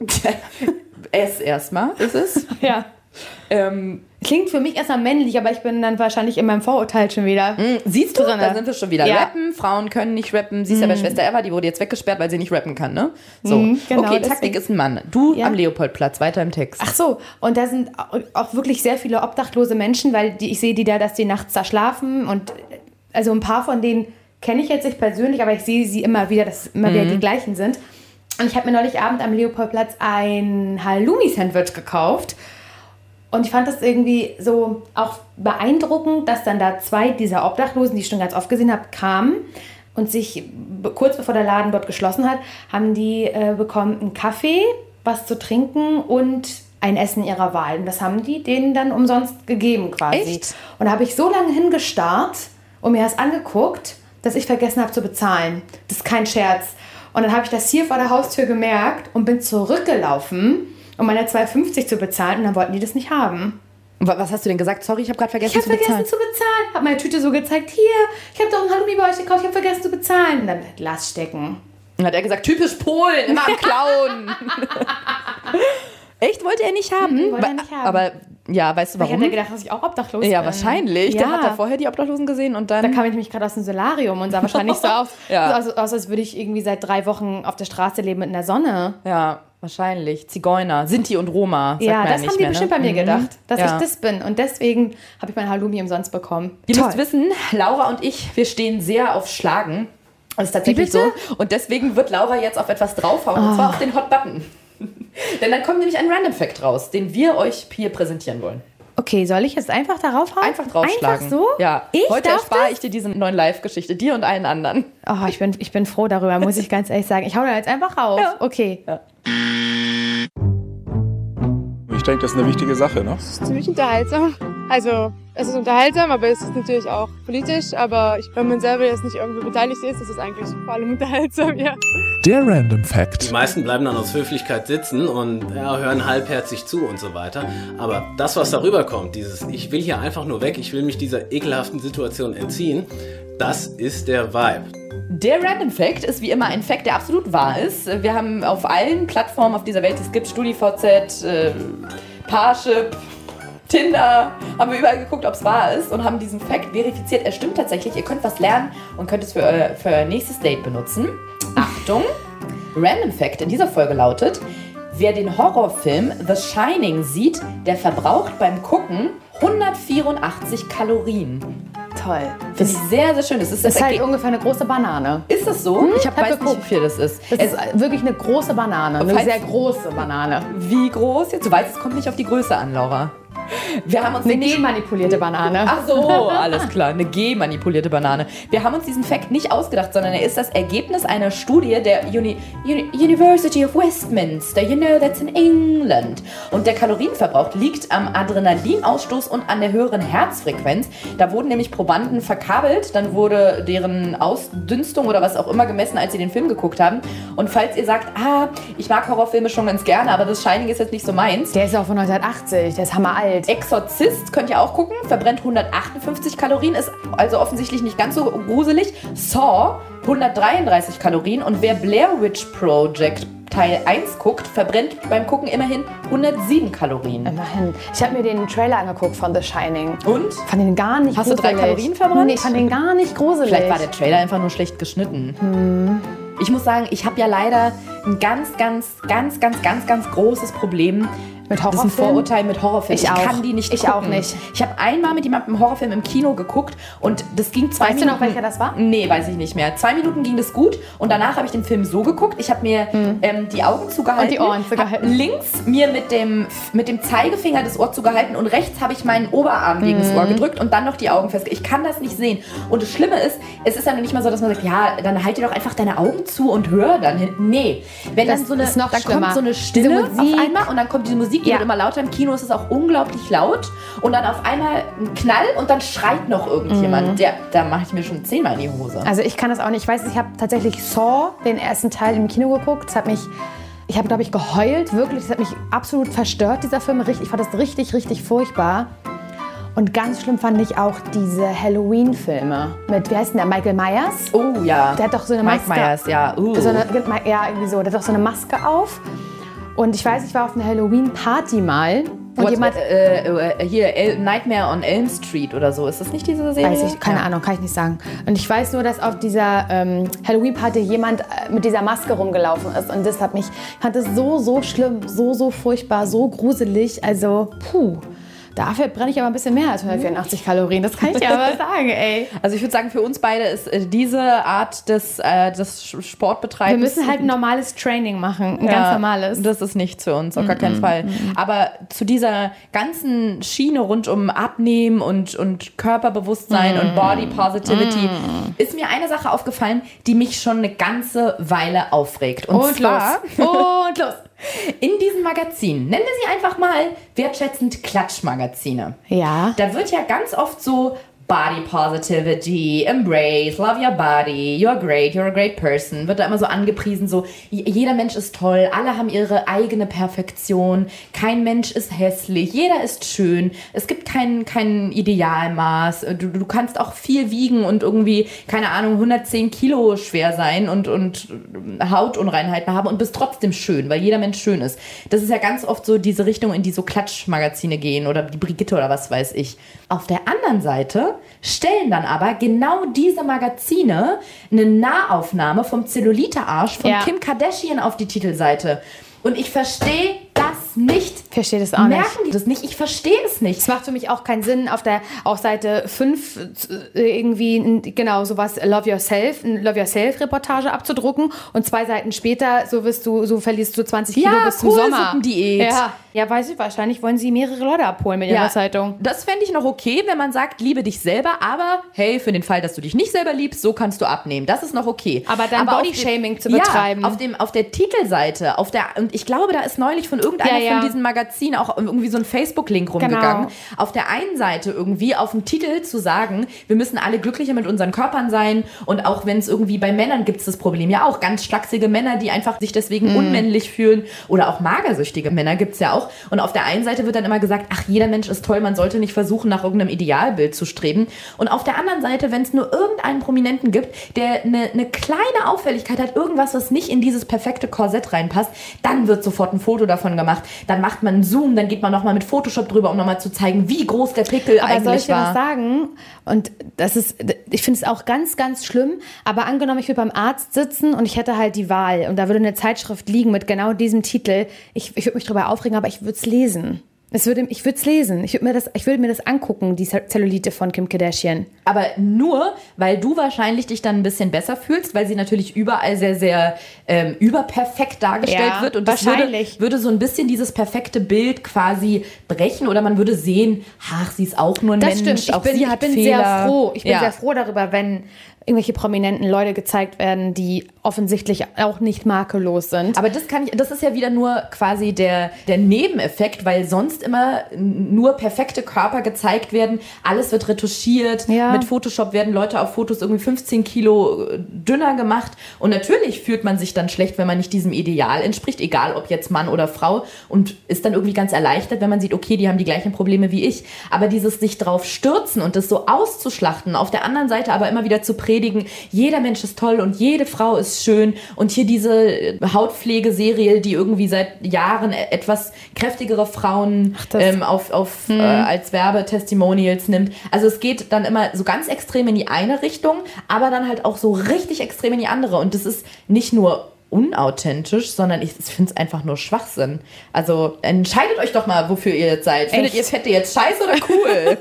S erstmal ist es. Ja. Ähm, Klingt für mich erstmal männlich, aber ich bin dann wahrscheinlich in meinem Vorurteil schon wieder. mh, siehst du, drinne. da sind wir schon wieder. Ja. Rappen, Frauen können nicht rappen. Siehst ja bei Schwester Eva, die wurde jetzt weggesperrt, weil sie nicht rappen kann, ne? So. Mhm, genau, okay, deswegen. Taktik ist ein Mann. Du Ja. am Leopoldplatz, weiter im Text. Ach so, und da sind auch wirklich sehr viele obdachlose Menschen, weil die, ich sehe die da, dass die nachts da schlafen und also ein paar von denen kenne ich jetzt nicht persönlich, aber ich sehe sie immer wieder, dass es immer Mhm. wieder die gleichen sind. Und ich habe mir neulich Abend am Leopoldplatz ein Halloumi-Sandwich gekauft. Und ich fand das irgendwie so auch beeindruckend, dass dann da zwei dieser Obdachlosen, die ich schon ganz oft gesehen habe, kamen und sich kurz bevor der Laden dort geschlossen hat, haben die äh, bekommen einen Kaffee, was zu trinken und ein Essen ihrer Wahl. Und das haben die denen dann umsonst gegeben quasi. Echt? Und da habe ich so lange hingestarrt und mir das angeguckt, dass ich vergessen habe zu bezahlen. Das ist kein Scherz. Und dann habe ich das hier vor der Haustür gemerkt und bin zurückgelaufen, um meine zwei fünfzig zu bezahlen. Und dann wollten die das nicht haben. Was hast du denn gesagt? Sorry, ich habe gerade vergessen Ich habe zu bezahlen. vergessen zu bezahlen. Habe meine Tüte so gezeigt. Hier, ich habe doch ein Halloumi bei euch gekauft. Ich habe vergessen zu bezahlen. Und dann lass stecken. Dann hat er gesagt, typisch Polen, immer am Klauen. Echt? Wollte er nicht haben? Mhm, wollte er nicht haben. Aber Ja, weißt du warum? Ich hätte gedacht, dass ich auch obdachlos ja, bin. wahrscheinlich. Ja. Der hat da vorher die Obdachlosen gesehen und dann... Da kam ich nämlich gerade aus dem Solarium und sah wahrscheinlich so aus, ja. so aus, aus, als würde ich irgendwie seit drei Wochen auf der Straße leben in der Sonne. Ja, wahrscheinlich. Zigeuner, Sinti und Roma. Sagt Ja, man das nicht haben die mehr, bestimmt ne? bei mir gedacht, dass ja. ich das bin. Und deswegen habe ich mein Halloumi umsonst bekommen. Ihr Toll. müsst wissen, Laura und ich, wir stehen sehr auf Schlagen. Das ist tatsächlich so. Und deswegen wird Laura jetzt auf etwas draufhauen, oh. und zwar auf den Hot Button. Denn dann kommt nämlich ein Random Fact raus, den wir euch hier präsentieren wollen. Okay, soll ich jetzt einfach darauf hauen? Einfach draufschlagen. Einfach so? Ja. Ich Heute darf erspare das? ich dir diese neuen Live-Geschichte, dir und allen anderen. Oh, ich bin, ich bin froh darüber, muss ich ganz ehrlich sagen. Ich hau da jetzt einfach rauf. Ja. Okay. Ja. Ich denke, das ist eine wichtige Sache, ne? Das ist ziemlich unterhaltsam. Also, es ist unterhaltsam, aber es ist natürlich auch politisch. Aber ich, wenn man selber jetzt nicht irgendwie beteiligt ist, ist es eigentlich vor allem unterhaltsam, ja. Der Random Fact. Die meisten bleiben dann aus Höflichkeit sitzen und ja, hören halbherzig zu und so weiter. Aber das, was darüber kommt, dieses ich will hier einfach nur weg, ich will mich dieser ekelhaften Situation entziehen, das ist der Vibe. Der Random Fact ist wie immer ein Fact, der absolut wahr ist. Wir haben auf allen Plattformen auf dieser Welt, es gibt StudiVZ, äh, Parship, Tinder, haben wir überall geguckt, ob es wahr ist und haben diesen Fact verifiziert. Er stimmt tatsächlich, ihr könnt was lernen und könnt es für euer, für euer nächstes Date benutzen. Achtung, Random Fact in dieser Folge lautet, wer den Horrorfilm The Shining sieht, der verbraucht beim Gucken hundertvierundachtzig Kalorien. Toll. Finde ich sehr, sehr schön. Das ist, Das ist halt Erge- ungefähr eine große Banane. ist das so? Hm, ich hab hab weiß nicht, geguckt. wie viel das ist. Das Es, ist wirklich eine große Banane. Eine Falls- sehr große Banane. wie groß jetzt? Du weißt, es kommt nicht auf die Größe an, Laura. Wir haben uns Eine nämlich- genmanipulierte Banane. Ach so, alles klar, eine G-manipulierte Banane. Wir haben uns diesen Fact nicht ausgedacht, sondern er ist das Ergebnis einer Studie der Uni- Uni- University of Westminster. You know, that's in England. Und der Kalorienverbrauch liegt am Adrenalinausstoß und an der höheren Herzfrequenz. Da wurden nämlich Probanden verkabelt, dann wurde deren Ausdünstung oder was auch immer gemessen, als sie den Film geguckt haben. Und falls ihr sagt, ah, ich mag Horrorfilme schon ganz gerne, aber das Shining ist jetzt nicht so meins, Der ist auch von neunzehnhundertachtzig. Der ist hammeralt. Exorzist könnt ihr auch gucken, verbrennt hundertachtundfünfzig Kalorien, ist also offensichtlich nicht ganz so gruselig. Saw, hundertdreiunddreißig Kalorien und wer Blair Witch Project Teil eins guckt, verbrennt beim Gucken immerhin hundertsieben Kalorien. Immerhin. Ich habe mir den Trailer angeguckt von The Shining. Und? Fand den gar nicht Hast du gruselig. drei Kalorien verbrannt? Nee, ich fand den gar nicht gruselig. Vielleicht war der Trailer einfach nur schlecht geschnitten. Hm. Ich muss sagen, ich habe ja leider ein ganz, ganz, ganz, ganz, ganz, ganz großes Problem Mit Das ist ein Horrorfilmen? Vorurteil mit Horrorfilmen. Ich auch. kann die nicht Ich gucken. auch nicht. Ich habe einmal mit jemandem einen Horrorfilm im Kino geguckt und das ging zwei Weißt du Minuten. noch, welcher das war? Nee, weiß ich nicht mehr. Zwei Minuten ging das gut und danach habe ich den Film so geguckt. Ich habe mir ähm, die Augen zugehalten. Und die Ohren zugehalten. Hab links mir mit dem, mit dem Zeigefinger das Ohr zugehalten und rechts habe ich meinen Oberarm gegen das Ohr gedrückt und dann noch die Augen fest. Ich kann das nicht sehen. Und das Schlimme ist, es ist dann nicht mal so, dass man sagt, ja, dann halt dir doch einfach deine Augen zu und hör dann hin. Nee. Wenn Das dann so eine, ist noch dann schlimmer. kommt so eine Stille Diese auf Musik. einmal und dann kommt diese Musik, die Ja. wird immer lauter. Im Kino ist es auch unglaublich laut und dann auf einmal ein Knall und dann schreit noch irgendjemand. Mhm. Der, da mache ich mir schon zehnmal in die Hose. Also ich kann das auch nicht. Ich weiß, ich habe tatsächlich Saw, den ersten Teil im Kino geguckt. Das hat mich, ich habe, glaube ich, geheult. Wirklich, das hat mich absolut verstört, dieser Film. Richtig- Ich fand das richtig, richtig furchtbar. Und ganz schlimm fand ich auch diese Halloween-Filme mit, wie heißt denn der, Michael Myers? Oh ja. Der hat doch so eine Mike Maske. Myers, ja. Uh. So eine, ja, irgendwie so. Der hat doch so eine Maske auf. Und ich weiß, ich war auf einer Halloween-Party mal. Und What, jemand, äh, äh, hier, El- Nightmare on Elm Street oder so. Ist das nicht diese Serie? weiß ich, keine Ja. Ahnung, kann ich nicht sagen. Und ich weiß nur, dass auf dieser ähm, Halloween-Party jemand äh, mit dieser Maske rumgelaufen ist. Und das hat mich, ich fand das so, so schlimm, so, so furchtbar, so gruselig. Also, puh. Dafür brenne ich aber ein bisschen mehr als hundertvierundachtzig Kalorien. Das kann ich dir aber sagen, ey. Also ich würde sagen, für uns beide ist äh, diese Art des, äh, des Sch- Sportbetreibens... Wir müssen halt ein normales Training machen, ein Ja, ganz normales. Das ist nichts für uns, auf gar keinen Fall. Aber zu dieser ganzen Schiene rund um Abnehmen und, und Körperbewusstsein und Body Positivity ist mir eine Sache aufgefallen, die mich schon eine ganze Weile aufregt. Und, Und zwar los. Und los. in diesen Magazinen, nennen wir sie einfach mal wertschätzend Klatschmagazine. Ja. Da wird ja ganz oft so Body Positivity, Embrace, Love your body, you're great, you're a great person, wird da immer so angepriesen, so jeder Mensch ist toll, alle haben ihre eigene Perfektion, kein Mensch ist hässlich, jeder ist schön, es gibt kein, kein Idealmaß, du, du kannst auch viel wiegen und irgendwie, keine Ahnung, hundertzehn Kilo schwer sein und, und Hautunreinheiten haben und bist trotzdem schön, weil jeder Mensch schön ist. Das ist ja ganz oft so diese Richtung, in die so Klatschmagazine gehen oder die Brigitte oder was weiß ich. Auf der anderen Seite stellen dann aber genau diese Magazine eine Nahaufnahme vom Zellulite-Arsch von ja. Kim Kardashian auf die Titelseite. Und ich verstehe das nicht. Verstehe das auch Merken nicht. Merken die das nicht? Ich verstehe es nicht. Es macht für mich auch keinen Sinn, auf der auf Seite fünf irgendwie genau sowas Love Yourself, eine Love Yourself Reportage abzudrucken und zwei Seiten später so wirst du so verlierst du zwanzig Kilo ja, bis zum Sommer. Diät. Ja, ja, weiß ich, wahrscheinlich wollen sie mehrere Leute abholen mit ihrer ja, Zeitung. Das fände ich noch okay, wenn man sagt, liebe dich selber, aber hey, für den Fall, dass du dich nicht selber liebst, so kannst du abnehmen. Das ist noch okay. Aber dann Bodyshaming zu betreiben. Ja, auf dem auf der Titelseite, auf der und ich glaube, da ist neulich von irgendeiner ja, ja. von diesen Magazinen auch irgendwie so ein Facebook-Link rumgegangen. Genau. Auf der einen Seite irgendwie auf dem Titel zu sagen, wir müssen alle glücklicher mit unseren Körpern sein und auch wenn es irgendwie bei Männern gibt es das Problem ja auch, ganz schlachsige Männer, die einfach sich deswegen mm. unmännlich fühlen oder auch magersüchtige Männer gibt es ja auch und auf der einen Seite wird dann immer gesagt, ach, jeder Mensch ist toll, man sollte nicht versuchen, nach irgendeinem Idealbild zu streben und auf der anderen Seite, wenn es nur irgendeinen Prominenten gibt, der eine, eine kleine Auffälligkeit hat, irgendwas, was nicht in dieses perfekte Korsett reinpasst, dann wird sofort ein Foto davon gemacht, dann macht man einen Zoom, dann geht man nochmal mit Photoshop drüber, um nochmal zu zeigen, wie groß der Pickel aber eigentlich war. Aber soll ich dir was sagen? Und das ist, ich finde es auch ganz, ganz schlimm, aber angenommen, ich würde beim Arzt sitzen und ich hätte halt die Wahl und da würde eine Zeitschrift liegen mit genau diesem Titel, ich, ich würde mich drüber aufregen, aber ich würde es lesen. Es würde, ich würde es lesen. Ich würde mir das, ich würde mir das angucken, die Zellulite von Kim Kardashian. Aber nur, weil du wahrscheinlich dich dann ein bisschen besser fühlst, weil sie natürlich überall sehr, sehr ähm, überperfekt dargestellt ja, wird. Und das würde, würde so ein bisschen dieses perfekte Bild quasi brechen. Oder man würde sehen, ach, sie ist auch nur ein das Mensch. Stimmt. Ich auch bin, sie hat ich bin Fehler. sehr froh. Ich bin ja. sehr froh darüber, wenn irgendwelche prominenten Leute gezeigt werden, die offensichtlich auch nicht makellos sind. Aber das kann ich, das ist ja wieder nur quasi der, der Nebeneffekt, weil sonst immer nur perfekte Körper gezeigt werden. Alles wird retuschiert. Ja. Mit Photoshop werden Leute auf Fotos irgendwie fünfzehn Kilo dünner gemacht. Und natürlich fühlt man sich dann schlecht, wenn man nicht diesem Ideal entspricht, egal ob jetzt Mann oder Frau. Und ist dann irgendwie ganz erleichtert, wenn man sieht, okay, die haben die gleichen Probleme wie ich. Aber dieses sich drauf stürzen und das so auszuschlachten, auf der anderen Seite aber immer wieder zu predigen, jeder Mensch ist toll und jede Frau ist schön und hier diese Hautpflegeserie, die irgendwie seit Jahren etwas kräftigere Frauen Ach, ähm, auf, auf, hm. äh, als Werbetestimonials nimmt. Also es geht dann immer so ganz extrem in die eine Richtung, aber dann halt auch so richtig extrem in die andere und das ist nicht nur unauthentisch, sondern ich finde es einfach nur Schwachsinn. Also entscheidet euch doch mal, wofür ihr jetzt seid. Findet ihr Fette jetzt scheiße oder cool?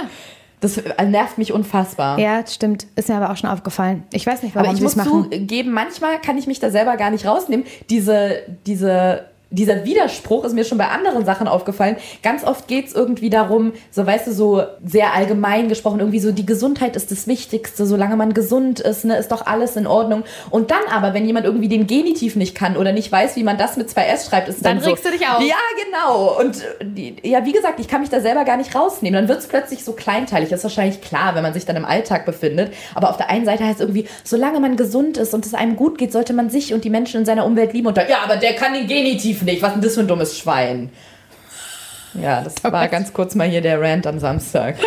Das nervt mich unfassbar. Ja, stimmt. Ist mir aber auch schon aufgefallen. Ich weiß nicht, warum sie es machen. Aber ich muss zugeben, manchmal kann ich mich da selber gar nicht rausnehmen. Diese, diese, dieser Widerspruch ist mir schon bei anderen Sachen aufgefallen. Ganz oft geht es irgendwie darum, so weißt du, so sehr allgemein gesprochen, irgendwie so die Gesundheit ist das Wichtigste, solange man gesund ist, ne, ist doch alles in Ordnung. Und dann aber, wenn jemand irgendwie den Genitiv nicht kann oder nicht weiß, wie man das mit zwei S schreibt, ist dann, dann so. Dann regst du dich auf. Ja, genau. Und ja, wie gesagt, ich kann mich da selber gar nicht rausnehmen. Dann wird es plötzlich so kleinteilig. Das ist wahrscheinlich klar, wenn man sich dann im Alltag befindet. Aber auf der einen Seite heißt es irgendwie, solange man gesund ist und es einem gut geht, sollte man sich und die Menschen in seiner Umwelt lieben. Und dann, ja, aber der kann den Genitiv nicht. Was ist denn das für ein dummes Schwein? Ja, das war okay. Ganz kurz mal hier der Rant am Samstag.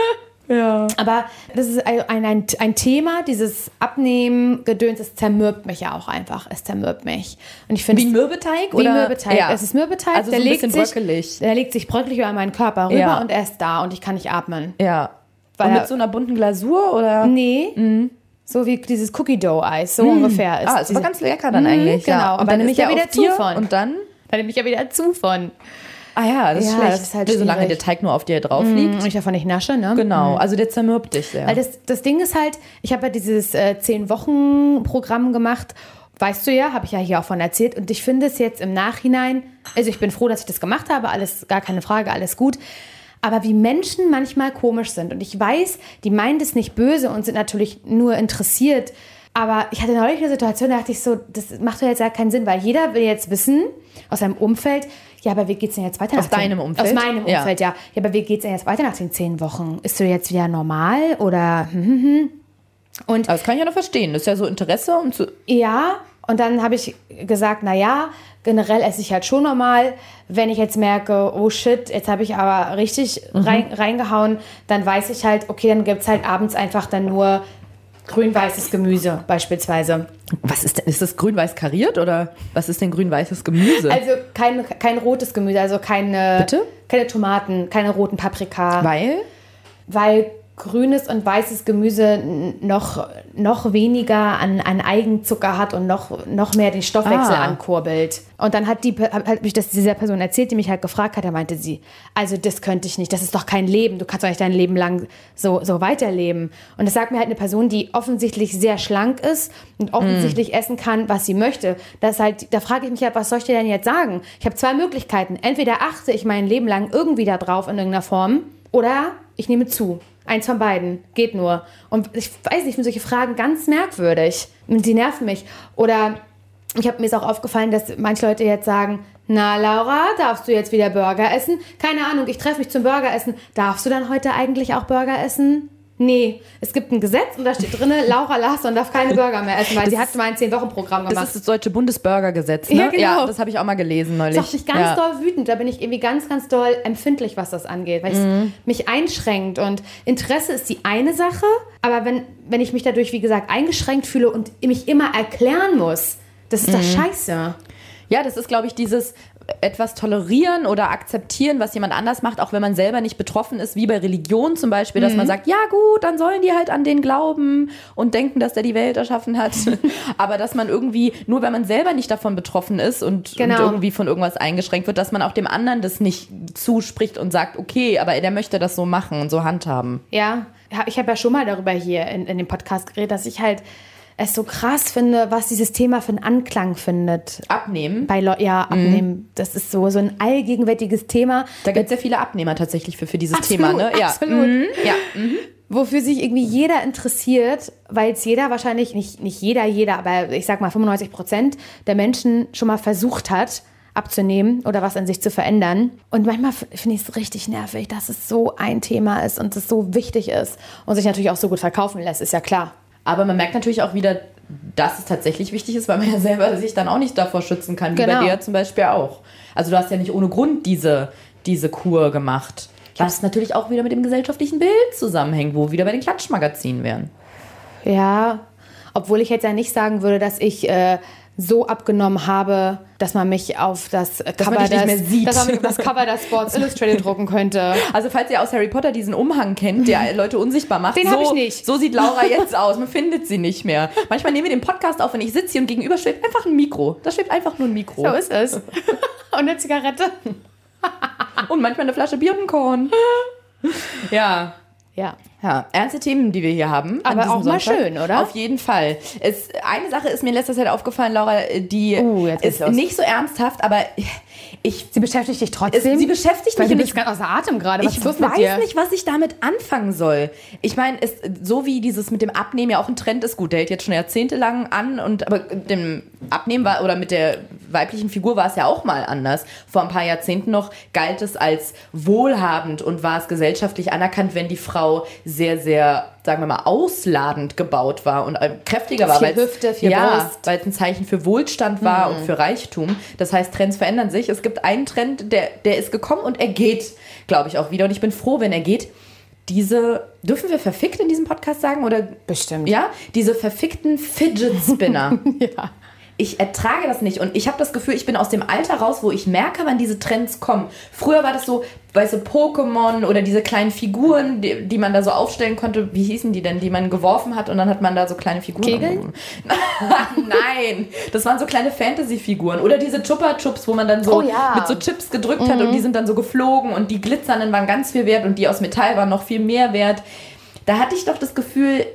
Ja. Aber das ist ein, ein, ein Thema, dieses Abnehmen-Gedöns, es zermürbt mich ja auch einfach. Es zermürbt mich. Und ich finde wie Mürbeteig? Wie oder? Mürbeteig. Ja. Es ist Mürbeteig, also der, so ein legt bisschen sich, bröckelig. der legt sich bröckelig über meinen Körper rüber ja. und er ist da und ich kann nicht atmen. Ja. Weil und mit so einer bunten Glasur? Oder? Nee. Mhm. So wie dieses Cookie-Dough-Eis, so mm. ungefähr ist. Ah, ist aber ganz lecker dann eigentlich. Genau, ja. und, und dann nehme ich ja wieder zu von. Und dann? Dann nehme ich ja wieder zu von. Ah ja, das ist ja, schlecht. Das ist halt solange der Teig nur auf dir drauf liegt. Mm, und ich davon nicht nasche, ne? Genau, also der zermürbt dich sehr. Weil das, das Ding ist halt, ich habe ja dieses äh, zehn-Wochen-Programm gemacht. Weißt du ja, habe ich ja hier auch von erzählt. Und ich finde es jetzt im Nachhinein, also ich bin froh, dass ich das gemacht habe, alles, gar keine Frage, alles gut. Aber wie Menschen manchmal komisch sind. Und ich weiß, die meinen das nicht böse und sind natürlich nur interessiert, Aber ich hatte neulich eine Situation, da dachte ich so, das macht doch jetzt ja keinen Sinn, weil jeder will jetzt wissen, aus seinem Umfeld, ja, aber wie geht's denn jetzt weiter? Aus nach deinem den, Umfeld? Aus meinem Ja. Umfeld, ja. Ja, aber wie geht's denn jetzt weiter nach den zehn Wochen? Ist du jetzt wieder normal oder hm, hm, hm. Und Aber das kann ich ja noch verstehen. Das ist ja so Interesse, um zu. ja, und dann habe ich gesagt, na ja, generell esse ich halt schon normal. Wenn ich jetzt merke, oh shit, jetzt habe ich aber richtig Mhm. rein, reingehauen, dann weiß ich halt, okay, dann gibt's halt abends einfach dann nur grün-weißes Gemüse beispielsweise. Was ist denn? Ist das grün-weiß kariert oder was ist denn grün-weißes Gemüse? Also kein, kein rotes Gemüse, also keine, Bitte? keine Tomaten, keine roten Paprika. Weil? Weil grünes und weißes Gemüse n- noch, noch weniger an, an Eigenzucker hat und noch, noch mehr den Stoffwechsel Ah. ankurbelt. Und dann hat, die, Pe- hat mich das dieser Person erzählt, die mich halt gefragt hat, da meinte sie, also das könnte ich nicht, das ist doch kein Leben, du kannst doch nicht dein Leben lang so, so weiterleben. Und das sagt mir halt eine Person, die offensichtlich sehr schlank ist und offensichtlich Mm. essen kann, was sie möchte. Das ist halt, da frage ich mich halt, was soll ich dir denn jetzt sagen? Ich habe zwei Möglichkeiten. Entweder achte ich mein Leben lang irgendwie da drauf in irgendeiner Form oder ich nehme zu. Eins von beiden. Geht nur. Und ich weiß nicht, ich finde solche Fragen ganz merkwürdig. Und die nerven mich. Oder ich habe mir ist auch aufgefallen, dass manche Leute jetzt sagen, na Laura, darfst du jetzt wieder Burger essen? Keine Ahnung, ich treffe mich zum Burger essen. Darfst du dann heute eigentlich auch Burger essen? Nee, es gibt ein Gesetz und da steht drin, Laura Larsson darf keine Burger mehr essen, weil Das sie ist- hat mal ein zehn-Wochen-Programm gemacht. Das ist das deutsche Bundesburgergesetz, ne? Ja, genau. das habe ich auch mal gelesen neulich. Das macht mich ganz ja. doll wütend. Da bin ich irgendwie ganz, ganz doll empfindlich, was das angeht, weil es Mhm. mich einschränkt. Und Interesse ist die eine Sache, aber wenn, wenn ich mich dadurch, wie gesagt, eingeschränkt fühle und mich immer erklären muss, das ist doch Mhm. scheiße. Ja, das ist, glaube ich, dieses etwas tolerieren oder akzeptieren, was jemand anders macht, auch wenn man selber nicht betroffen ist, wie bei Religion zum Beispiel, dass man sagt, ja gut, dann sollen die halt an den glauben und denken, dass der die Welt erschaffen hat. Aber dass man irgendwie, nur wenn man selber nicht davon betroffen ist und, Genau. und irgendwie von irgendwas eingeschränkt wird, dass man auch dem anderen das nicht zuspricht und sagt, okay, aber der möchte das so machen und so handhaben. Ja, ich habe ja schon mal darüber hier in, in dem Podcast geredet, dass ich halt es so krass finde, was dieses Thema für einen Anklang findet. Abnehmen. Bei Leu- ja, abnehmen. Das ist so, so ein allgegenwärtiges Thema. Da gibt es sehr viele Abnehmer tatsächlich für, für dieses Absolut, Thema. Ne? Ja. absolut. Mhm. Ja. Wofür sich irgendwie jeder interessiert, weil es jeder wahrscheinlich, nicht, nicht jeder, jeder, aber ich sag mal fünfundneunzig Prozent der Menschen schon mal versucht hat, abzunehmen oder was an sich zu verändern. Und manchmal f- finde ich es richtig nervig, dass es so ein Thema ist und es so wichtig ist und sich natürlich auch so gut verkaufen lässt, ist ja klar. Aber man merkt natürlich auch wieder, dass es tatsächlich wichtig ist, weil man ja selber sich dann auch nicht davor schützen kann, wie Genau. bei dir zum Beispiel auch. Also du hast ja nicht ohne Grund diese, diese Kur gemacht. Was natürlich auch wieder mit dem gesellschaftlichen Bild zusammenhängt, wo wir wieder bei den Klatschmagazinen wären. Ja, obwohl ich jetzt ja nicht sagen würde, dass ich äh, so abgenommen habe, dass man mich auf das Cover, man dich nicht des, mehr sieht. dass man mich auf das Cover der Sports Illustrated drucken könnte. Also falls ihr aus Harry Potter diesen Umhang kennt, der Leute unsichtbar macht, Den so, hab ich nicht. so sieht Laura jetzt aus. Man findet sie nicht mehr. Manchmal nehmen wir den Podcast auf, wenn ich sitze hier und gegenüber schwebt einfach ein Mikro. Da schwebt einfach nur ein Mikro. So ist es. Und eine Zigarette. Und manchmal eine Flasche Bier und ein Korn. Ja. Ja. Ja, ernste Themen, die wir hier haben. an Aber diesem auch mal Sonntag. schön, oder? Auf jeden Fall. Es, eine Sache ist mir in letzter Zeit aufgefallen, Laura, die Uh, jetzt geht's ist los. nicht so ernsthaft, aber ich, Sie beschäftigt dich es, trotzdem? sie beschäftigt Weil mich du und bist ganz außer Atem gerade. Was ich ist los mit weiß dir? nicht, was ich damit anfangen soll. Ich meine, es- so wie dieses mit dem Abnehmen ja auch ein Trend ist, gut, der hält jetzt schon jahrzehntelang an, und aber dem Abnehmen war, oder mit der weiblichen Figur war es ja auch mal anders. Vor ein paar Jahrzehnten noch galt es als wohlhabend und war es gesellschaftlich anerkannt, wenn die Frau sehr, sehr, sagen wir mal, ausladend gebaut war und äh, kräftiger war. Viel weil's- Hüfte, viel ja, Brust. weil es ein Zeichen für Wohlstand war und für Reichtum. Das heißt, Trends verändern sich. Es gibt einen Trend, der, der ist gekommen und er geht, glaube ich, auch wieder. Und ich bin froh, wenn er geht. Diese, dürfen wir verfickt in diesem Podcast sagen? Oder, Bestimmt. ja, diese verfickten Fidget Spinner. Ja. Ich ertrage das nicht und ich habe das Gefühl, ich bin aus dem Alter raus, wo ich merke, wann diese Trends kommen. Früher war das so, weißt du, Pokémon oder diese kleinen Figuren, die, die man da so aufstellen konnte. Wie hießen die denn, die man geworfen hat und dann hat man da so kleine Figuren. Kegeln? Nein, das waren so kleine Fantasy-Figuren. Oder diese Chupa Chups, wo man dann so Oh ja. mit so Chips gedrückt hat und die sind dann so geflogen und die glitzernden waren ganz viel wert und die aus Metall waren noch viel mehr wert. Da hatte ich doch das Gefühl,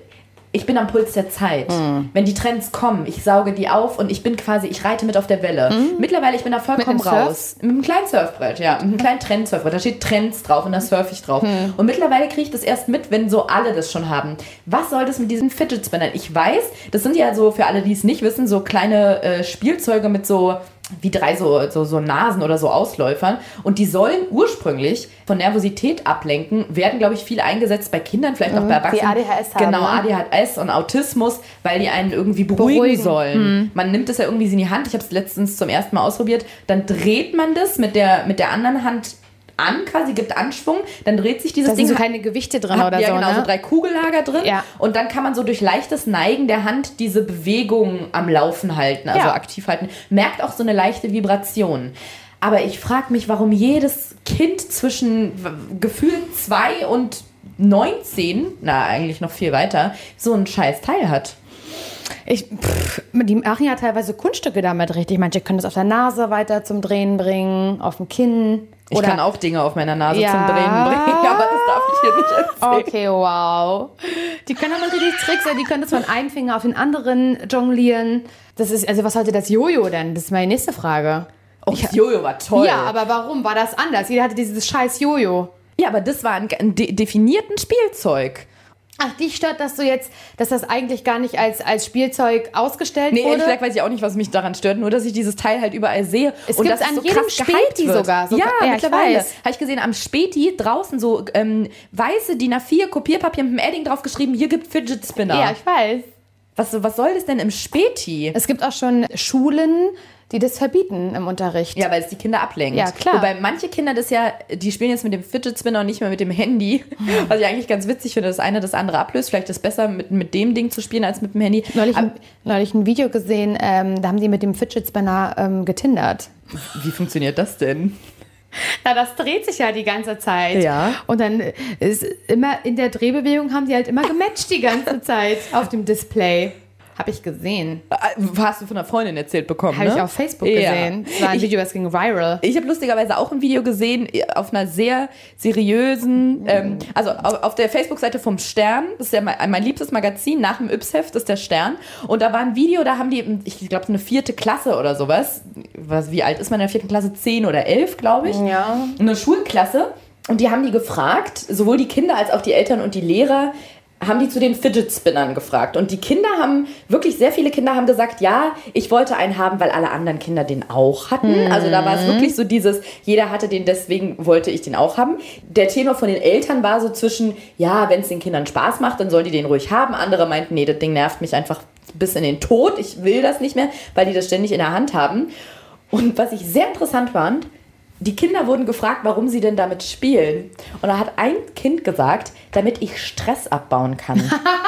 ich bin am Puls der Zeit. Mhm. Wenn die Trends kommen, ich sauge die auf und ich bin quasi, ich reite mit auf der Welle. Mhm. Mittlerweile, ich bin da vollkommen mit raus. Surf? Mit einem kleinen Surfbrett, ja. Mit einem kleinen Trendsurfbrett. Da steht Trends drauf und da surfe ich drauf. Mhm. Und mittlerweile kriege ich das erst mit, wenn so alle das schon haben. Was soll das mit diesen Fidget Spinnern? Ich weiß, das sind ja so, für alle, die es nicht wissen, so kleine äh, Spielzeuge mit so wie drei so, so, so Nasen oder so Ausläufern. Und die sollen ursprünglich von Nervosität ablenken, werden, glaube ich, viel eingesetzt bei Kindern, vielleicht auch bei Erwachsenen. Die A D H S haben. Genau, A D H S und Autismus, weil die einen irgendwie beruhigen, beruhigen. sollen. Mhm. Man nimmt das ja irgendwie in die Hand. Ich habe es letztens zum ersten Mal ausprobiert. Dann dreht man das mit der, mit der anderen Hand an, quasi gibt Anschwung, dann dreht sich dieses da Ding. Da sind so keine Gewichte drin oder ja, so, genau, ne? so drei Kugellager drin. Ja. Und dann kann man so durch leichtes Neigen der Hand diese Bewegung am Laufen halten, also ja. aktiv halten. Merkt auch so eine leichte Vibration. Aber ich frage mich, warum jedes Kind zwischen gefühlt zwei und neunzehn, na eigentlich noch viel weiter, so ein scheiß Teil hat. Ich, pff, die machen ja teilweise Kunststücke damit richtig. Manche können das auf der Nase weiter zum Drehen bringen, auf dem Kinn. Oder ich kann auch Dinge auf meiner Nase ja. zum Drehen bringen, aber das darf ich hier nicht erzählen. Okay, wow. Die können aber richtig Tricks, die können das von einem Finger auf den anderen jonglieren. Das ist, also was sollte das Jojo denn? Das ist meine nächste Frage. Oh, das Jojo war toll. Ja, aber warum war das anders? Jeder hatte dieses scheiß Jojo. Ja, aber das war ein, ein de- definierten Spielzeug. Ach, dich stört das so jetzt, dass das eigentlich gar nicht als, als Spielzeug ausgestellt nee, wurde? Nee, vielleicht weiß ich auch nicht, was mich daran stört. Nur, dass ich dieses Teil halt überall sehe. Es und gibt das an so jedem krass Späti wird. sogar. sogar. Ja, ja, mittlerweile. Habe ich gesehen, am Späti draußen so ähm, weiße D I N A vier Kopierpapier mit einem Edding drauf geschrieben, hier gibt Fidget Spinner. Ja, ich weiß. Was, was soll das denn im Späti? Es gibt auch schon Schulen, die das verbieten im Unterricht. Ja, weil es die Kinder ablenkt. Ja, klar. Wobei manche Kinder das ja, die spielen jetzt mit dem Fidget Spinner und nicht mehr mit dem Handy. Was ich eigentlich ganz witzig finde, dass das eine das andere ablöst. Vielleicht ist es besser, mit, mit dem Ding zu spielen, als mit dem Handy. Neulich, ein, neulich ein Video gesehen, ähm, da haben die mit dem Fidget Spinner ähm, getindert. Wie funktioniert das denn? Na, das dreht sich ja die ganze Zeit. Ja. Und dann ist immer in der Drehbewegung haben die halt immer gematcht die ganze Zeit auf dem Display. Habe ich gesehen. Hast du von einer Freundin erzählt bekommen, Habe ne? ich auf Facebook gesehen. Ja. Das war ein ich, Video, das ging viral. Ich habe lustigerweise auch ein Video gesehen auf einer sehr seriösen, ähm, also auf, auf der Facebook-Seite vom Stern, das ist ja mein, mein liebstes Magazin, nach dem Yps-Heft ist der Stern. Und da war ein Video, da haben die, ich glaube, eine vierte Klasse oder sowas. Was, wie alt ist man in der vierten Klasse? Zehn oder elf, glaube ich. Ja. Eine Schulklasse. Und die haben die gefragt, sowohl die Kinder als auch die Eltern und die Lehrer, haben die zu den Fidget Spinnern gefragt. Und die Kinder haben, wirklich sehr viele Kinder haben gesagt, ja, ich wollte einen haben, weil alle anderen Kinder den auch hatten. Mhm. Also da war es wirklich so dieses, jeder hatte den, deswegen wollte ich den auch haben. Der Tenor von den Eltern war so zwischen, ja, wenn es den Kindern Spaß macht, dann sollen die den ruhig haben. Andere meinten, nee, das Ding nervt mich einfach bis in den Tod. Ich will das nicht mehr, weil die das ständig in der Hand haben. Und was ich sehr interessant fand, die Kinder wurden gefragt, warum sie denn damit spielen. Und da hat ein Kind gesagt, damit ich Stress abbauen kann.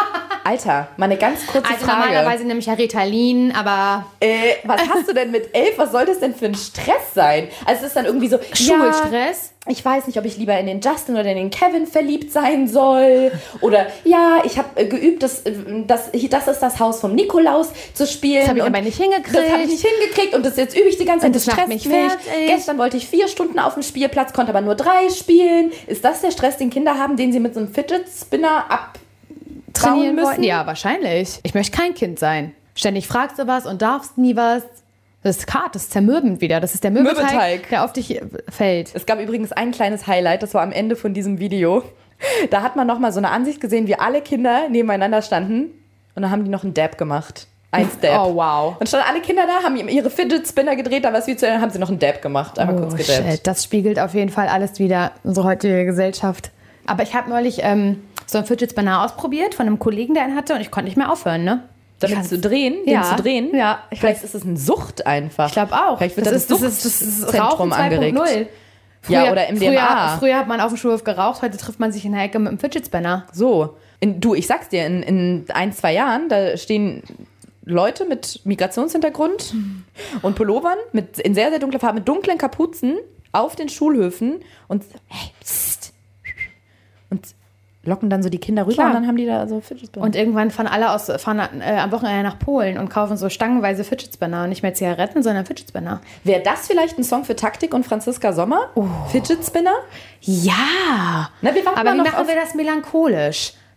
Alter, mal eine ganz kurze also Frage. Normalerweise nehme ich ja Ritalin, aber... Äh, was hast du denn mit elf? Was soll das denn für ein Stress sein? Also es ist dann irgendwie so... Schulstress? Ja, ich weiß nicht, ob ich lieber in den Justin oder in den Kevin verliebt sein soll. Oder, ja, ich habe äh, geübt, das, das, das ist das Haus vom Nikolaus zu spielen. Das habe ich aber nicht hingekriegt. Das habe ich nicht hingekriegt und das jetzt übe ich die ganze Zeit. Das stresst mich fertig. Gestern wollte ich vier Stunden auf dem Spielplatz, konnte aber nur drei spielen. Ist das der Stress, den Kinder haben, den sie mit so einem Fidget Spinner abtrainieren müssen? Wollen? Ja, wahrscheinlich. Ich möchte kein Kind sein. Ständig fragst du was und darfst nie was. Das ist hart, das ist zermürbend wieder. Das ist der Mürbeteig, Mürbeteig, der auf dich fällt. Es gab übrigens ein kleines Highlight, das war am Ende von diesem Video. Da hat man nochmal so eine Ansicht gesehen, wie alle Kinder nebeneinander standen. Und dann haben die noch einen Dab gemacht. Ein Step. Oh, wow. Und standen alle Kinder da, haben ihre Fidget Spinner gedreht, da war es wie zu Ende, haben sie noch einen Dab gemacht. Einmal oh, kurz gedabbt. Shit. Das spiegelt auf jeden Fall alles wieder, unsere heutige Gesellschaft. Aber ich habe neulich ähm, so einen Fidget Spinner ausprobiert von einem Kollegen, der einen hatte, und ich konnte nicht mehr aufhören, ne? Damit zu drehen, den ja. zu drehen? Ja. Vielleicht ist es eine Sucht einfach. Ich glaube auch. Vielleicht wird das, das, ist, das, das ist das Suchtzentrum angeregt. Früher, ja, oder M D M A. Früher, früher hat man auf dem Schulhof geraucht, heute trifft man sich in der Ecke mit einem Fidget Spinner. So. In, du, ich sag's dir, in, in ein, zwei Jahren, da stehen Leute mit Migrationshintergrund mhm. und Pullovern mit, in sehr, sehr dunkler Farbe, mit dunklen Kapuzen auf den Schulhöfen und hey, psst, und locken dann so die Kinder rüber. Klar. Und dann haben die da so Fidget Spinner. Und irgendwann fahren alle aus, fahren äh, am Wochenende nach Polen und kaufen so stangenweise Fidget Spinner. Und nicht mehr Zigaretten, sondern Fidget Spinner. Wäre das vielleicht ein Song für Taktik und Franziska Sommer? Oh. Fidget Spinner? Ja. Na, wir aber wie machen wir das melancholisch?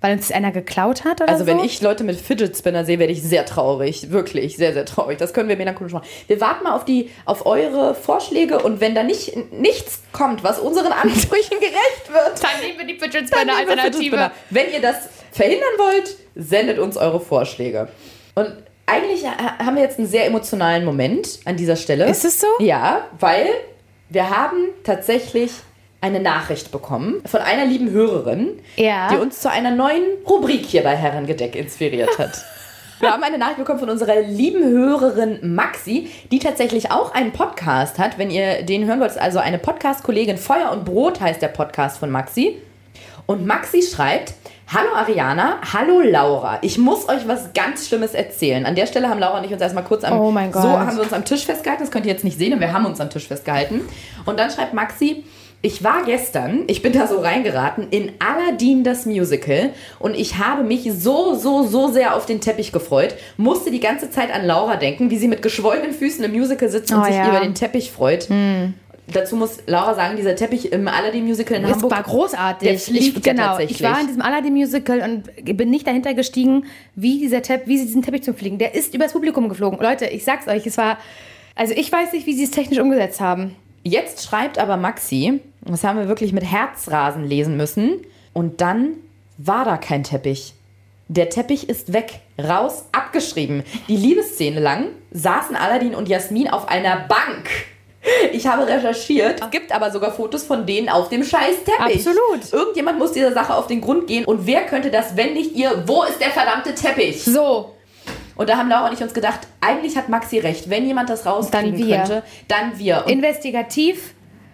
weil uns einer geklaut hat oder Also so? wenn ich Leute mit Fidget Spinner sehe, werde ich sehr traurig. Wirklich, sehr, sehr traurig. Das können wir melancholisch machen. Wir warten mal auf, die, auf eure Vorschläge und wenn da nicht, nichts kommt, was unseren Ansprüchen gerecht wird, Dann nehmen wir die Fidget dann Spinner nehmen wir Fidget Alternative. Spinner. Wenn ihr das verhindern wollt, sendet uns eure Vorschläge. Und eigentlich haben wir jetzt einen sehr emotionalen Moment an dieser Stelle. Ist es so? Ja, weil wir haben tatsächlich eine Nachricht bekommen von einer lieben Hörerin, Ja. die uns zu einer neuen Rubrik hier bei Herrengedeck inspiriert hat. Wir haben eine Nachricht bekommen von unserer lieben Hörerin Maxi, die tatsächlich auch einen Podcast hat. Wenn ihr den hören wollt, ist also eine Podcast-Kollegin. Feuer und Brot heißt der Podcast von Maxi. Und Maxi schreibt: Hallo Ariana, hallo Laura. Ich muss euch was ganz Schlimmes erzählen. An der Stelle haben Laura und ich uns erstmal kurz am, Oh mein Gott. so haben wir uns am Tisch festgehalten. Das könnt ihr jetzt nicht sehen, und wir haben uns am Tisch festgehalten. Und dann schreibt Maxi: Ich war gestern, ich bin da so reingeraten, in Aladdin das Musical und ich habe mich so, so, so sehr auf den Teppich gefreut, musste die ganze Zeit an Laura denken, wie sie mit geschwollenen Füßen im Musical sitzt und Oh sich ja. über den Teppich freut. Hm. Dazu muss Laura sagen, dieser Teppich im Aladdin-Musical in Das Hamburg, war großartig. der fliegt ich, genau, tatsächlich. ich war in diesem Aladdin-Musical und bin nicht dahinter gestiegen, wie, dieser Tepp, wie sie diesen Teppich zum Fliegen. Der ist übers Publikum geflogen. Leute, ich sag's euch, es war... Also ich weiß nicht, wie sie es technisch umgesetzt haben. Jetzt schreibt aber Maxi, das haben wir wirklich mit Herzrasen lesen müssen, und dann war da kein Teppich. Der Teppich ist weg, raus, abgeschrieben. Die Liebesszene lang saßen Aladdin und Jasmin auf einer Bank. Ich habe recherchiert. Es gibt aber sogar Fotos von denen auf dem scheiß Teppich. Absolut. Irgendjemand muss dieser Sache auf den Grund gehen. Und wer könnte das, wenn nicht ihr? Wo ist der verdammte Teppich? So, Und da haben Laura und ich uns gedacht, eigentlich hat Maxi recht. Wenn jemand das rauskriegen Dann wir. könnte, dann wir. Und investigativ.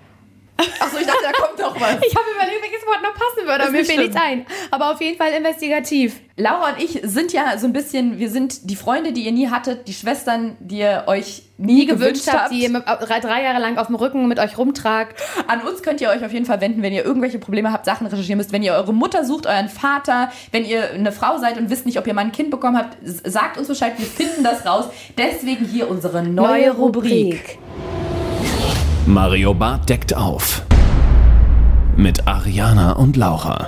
achso, ich dachte, da kommt noch was. Ich habe überlegt, welches Wort noch passen würde, aber Ist mir nicht fällt schlimm. nichts ein. Aber auf jeden Fall investigativ. Laura und ich sind ja so ein bisschen, wir sind die Freunde, die ihr nie hattet, die Schwestern, die ihr euch nie, Gewünscht gewünscht habt, die ihr mit, drei, drei Jahre lang auf dem Rücken mit euch rumtragt. An uns könnt ihr euch auf jeden Fall wenden, wenn ihr irgendwelche Probleme habt, Sachen recherchieren müsst. Wenn ihr eure Mutter sucht, euren Vater, wenn ihr eine Frau seid und wisst nicht, ob ihr mal ein Kind bekommen habt, s- sagt uns Bescheid, wir finden das raus. Deswegen hier unsere neue, Neue Rubrik. Rubrik. Mario Barth deckt auf. Mit Ariana und Laura.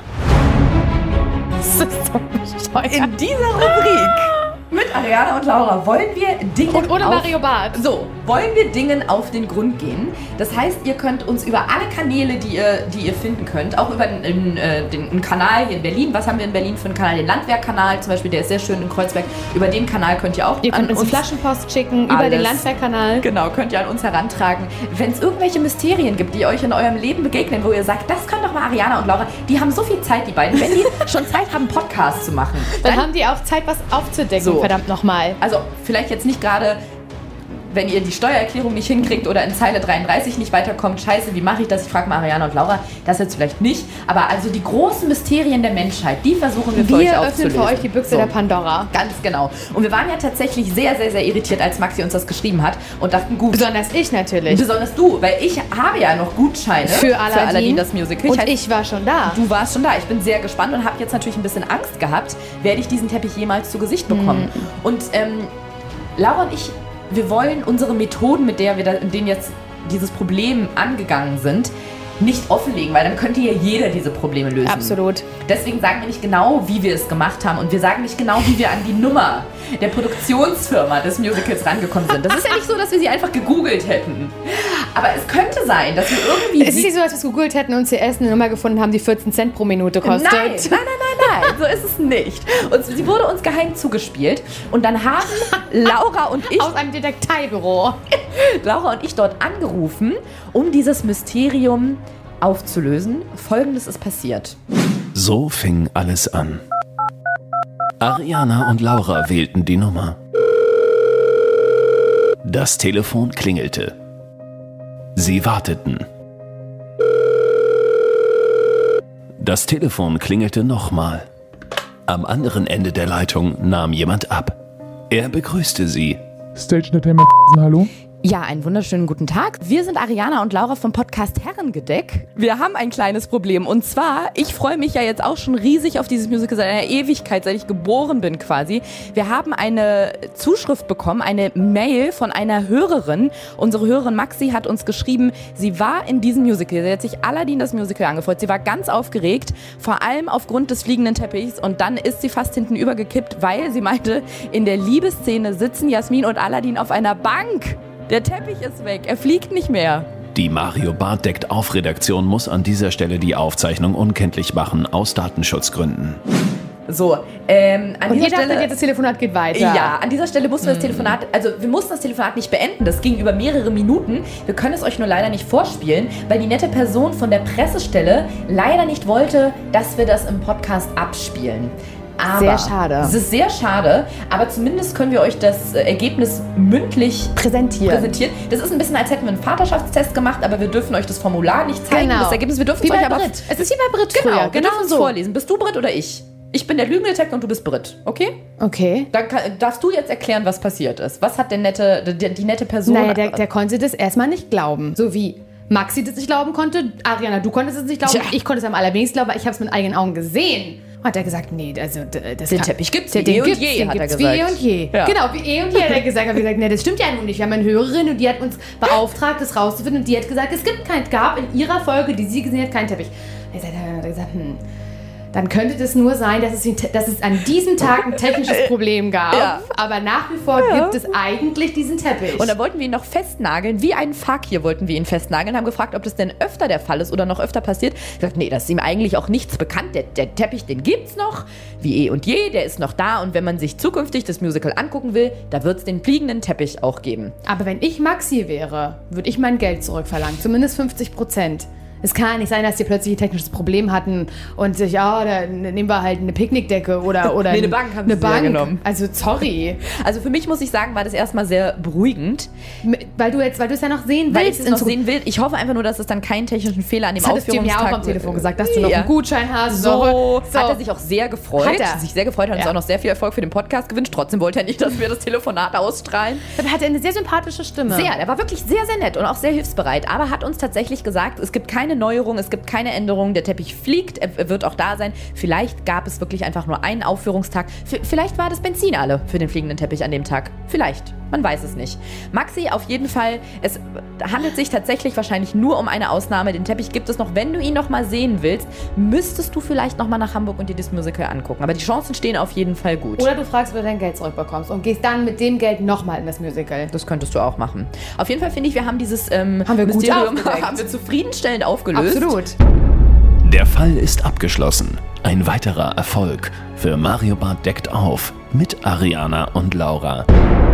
Das ist so bescheuert. In dieser Rubrik mit Ariana und Laura wollen wir Dinge Und ohne auf Mario Barth. So, wollen wir Dingen auf den Grund gehen. Das heißt, ihr könnt uns über alle Kanäle, die ihr, die ihr finden könnt, auch über den, den, äh, den einen Kanal hier in Berlin. Was haben wir in Berlin für einen Kanal? Den Landwehrkanal zum Beispiel, der ist sehr schön in Kreuzberg. Über den Kanal könnt ihr auch Ihr könnt an uns eine Flaschenpost schicken über alles. den Landwehrkanal. Genau, könnt ihr an uns herantragen. Wenn es irgendwelche Mysterien gibt, die euch in eurem Leben begegnen, wo ihr sagt, das können doch mal Ariana und Laura, die haben so viel Zeit, die beiden, wenn die schon Zeit haben, Podcasts zu machen. Dann haben die auch Zeit, was aufzudecken, So. verdammt nochmal. Also vielleicht jetzt nicht gerade, wenn ihr die Steuererklärung nicht hinkriegt oder in Zeile dreiunddreißig nicht weiterkommt, scheiße, wie mache ich das? Ich frage mal Ariana und Laura, das jetzt vielleicht nicht. Aber also die großen Mysterien der Menschheit, die versuchen wir für euch Wir öffnen aufzulösen. für euch die Büchse So. der Pandora. Ganz genau. Und wir waren ja tatsächlich sehr, sehr, sehr irritiert, als Maxi uns das geschrieben hat und dachten, gut, Besonders ich natürlich. besonders du, weil ich habe ja noch Gutscheine Für Aladdin. das Musical. Und heißt, ich war schon da. Du warst schon da. Ich bin sehr gespannt und habe jetzt natürlich ein bisschen Angst gehabt, werde ich diesen Teppich jemals zu Gesicht bekommen. Mhm. Und ähm, Laura und ich, wir wollen unsere Methoden, mit der wir da, in denen jetzt dieses Problem angegangen sind, nicht offenlegen, weil dann könnte ja jeder diese Probleme lösen. Absolut. Deswegen sagen wir nicht genau, wie wir es gemacht haben und wir sagen nicht genau, wie wir an die Nummer der Produktionsfirma des Musicals rangekommen sind. Das ist ja nicht so, dass wir sie einfach gegoogelt hätten. Aber es könnte sein, dass wir irgendwie... Es ist sie- nicht so, dass wir es gegoogelt hätten und C S eine Nummer gefunden haben, die vierzehn Cent pro Minute kostet. Nein, nein, nein, nein, nein, so ist es nicht. Und sie wurde uns geheim zugespielt und dann haben Laura und ich, Aus einem Detektivbüro. Laura und ich dort angerufen, um dieses Mysterium aufzulösen. Folgendes ist passiert. So fing alles an. Ariana und Laura wählten die Nummer. Das Telefon klingelte. Sie warteten. Das Telefon klingelte nochmal. Am anderen Ende der Leitung nahm jemand ab. Er begrüßte sie. Stage Entertainment, hallo? Ja, einen wunderschönen guten Tag. Wir sind Ariana und Laura vom Podcast Herrengedeck. Wir haben ein kleines Problem und zwar, ich freue mich ja jetzt auch schon riesig auf dieses Musical seit einer Ewigkeit, seit ich geboren bin quasi. Wir haben eine Zuschrift bekommen, eine Mail von einer Hörerin. Unsere Hörerin Maxi hat uns geschrieben, sie war in diesem Musical, sie hat sich Aladdin das Musical angefreut, sie war ganz aufgeregt, vor allem aufgrund des fliegenden Teppichs und dann ist sie fast hinten übergekippt, weil sie meinte, in der Liebesszene sitzen Jasmin und Aladdin auf einer Bank. Der Teppich ist weg, er fliegt nicht mehr. Die Mario Barth deckt auf Redaktion muss an dieser Stelle die Aufzeichnung unkenntlich machen, aus Datenschutzgründen. So, ähm, an Und dieser jeder Stelle... sagt, das Telefonat geht weiter. Ja, an dieser Stelle mussten wir das Telefonat, also wir mussten das Telefonat nicht beenden, das ging über mehrere Minuten. Wir können es euch nur leider nicht vorspielen, weil die nette Person von der Pressestelle leider nicht wollte, dass wir das im Podcast abspielen. Aber Sehr schade. Es ist sehr schade, aber zumindest können wir euch das Ergebnis mündlich Präsentieren. präsentieren. Das ist ein bisschen, als hätten wir einen Vaterschaftstest gemacht, aber wir dürfen euch das Formular nicht zeigen. Genau. Das Ergebnis, wir dürfen Wie es euch bei aber... Brit. Es ist wie bei Brit Genau, früher. wir Genau dürfen es so. vorlesen. Bist du Brit oder ich? Ich bin der Lügendetektor und du bist Brit, okay? Okay. Dann kann, darfst du jetzt erklären, was passiert ist. Was hat der nette, die, die nette Person... Naja, der, der konnte das erstmal nicht glauben. So wie Maxi das nicht glauben konnte, Ariana, du konntest es nicht glauben, Tja. ich konnte es am allerwenigsten glauben, aber ich habe es mit eigenen Augen gesehen. Hat er gesagt, nee, also d- das Den kann, Teppich gibt's den wie eh und gibt's, je, den hat er gibt's gesagt. wie eh und je. Ja. Genau, wie eh und je hat er gesagt. Hab ich gesagt, nee, das stimmt ja nun nicht. Wir haben eine Hörerin und die hat uns beauftragt, das rauszufinden und die hat gesagt, es gibt kein, gab in ihrer Folge, die sie gesehen hat, keinen Teppich. Er hat gesagt, hm, dann könnte das nur sein, dass es, dass es an diesem Tag ein technisches Problem gab. Ja. Aber nach wie vor Ja. gibt es eigentlich diesen Teppich. Und da wollten wir ihn noch festnageln, wie einen Fakir wollten wir ihn festnageln, haben gefragt, ob das denn öfter der Fall ist oder noch öfter passiert. Ich gesagt, nee, das ist ihm eigentlich auch nichts bekannt. Der, der Teppich, den gibt's noch, wie eh und je, der ist noch da. Und wenn man sich zukünftig das Musical angucken will, da wird's den fliegenden Teppich auch geben. Aber wenn ich Maxi wäre, würde ich mein Geld zurückverlangen. Zumindest fünfzig Prozent. Es kann ja nicht sein, dass die plötzlich ein technisches Problem hatten und sich, ja, da nehmen wir halt eine Picknickdecke oder, oder Nee, eine Bank haben eine sie ja Bank. genommen. Also sorry, Also für mich, muss ich sagen, war das erstmal sehr beruhigend, weil du jetzt, weil du es ja noch sehen weil ich willst. es in noch Zukunft. sehen will. Ich hoffe einfach nur, dass es dann keinen technischen Fehler an dem Das hattest du ihm ja Aufführungstag... auch am Telefon gesagt, dass du noch Ja. einen Gutschein hast. So, so. hat er sich auch sehr gefreut. Hat er. Sich sehr gefreut, hat uns Ja. auch noch sehr viel Erfolg für den Podcast gewünscht. Trotzdem wollte er nicht, dass wir das Telefonat ausstrahlen. Aber er hatte eine sehr sympathische Stimme. Sehr, er war wirklich sehr, sehr nett und auch sehr hilfsbereit, aber hat uns tatsächlich gesagt, es gibt keine Neuerung, es gibt keine Änderung, der Teppich fliegt, er wird auch da sein. Vielleicht gab es wirklich einfach nur einen Aufführungstag. V- vielleicht war das Benzin alle für den fliegenden Teppich an dem Tag. Vielleicht, man weiß es nicht. Maxi, auf jeden Fall, es handelt sich tatsächlich wahrscheinlich nur um eine Ausnahme. Den Teppich gibt es noch. Wenn du ihn noch mal sehen willst, müsstest du vielleicht noch mal nach Hamburg und dir das Musical angucken. Aber die Chancen stehen auf jeden Fall gut. Oder du fragst, ob du dein Geld zurückbekommst und gehst dann mit dem Geld nochmal in das Musical. Das könntest du auch machen. Auf jeden Fall finde ich, wir haben dieses ähm, Haben wir gut Mysterium aufgedeckt. haben wir zufriedenstellend aufgelöst. Absolut. Der Fall ist abgeschlossen. Ein weiterer Erfolg für Mario Barth deckt auf mit Ariana und Laura.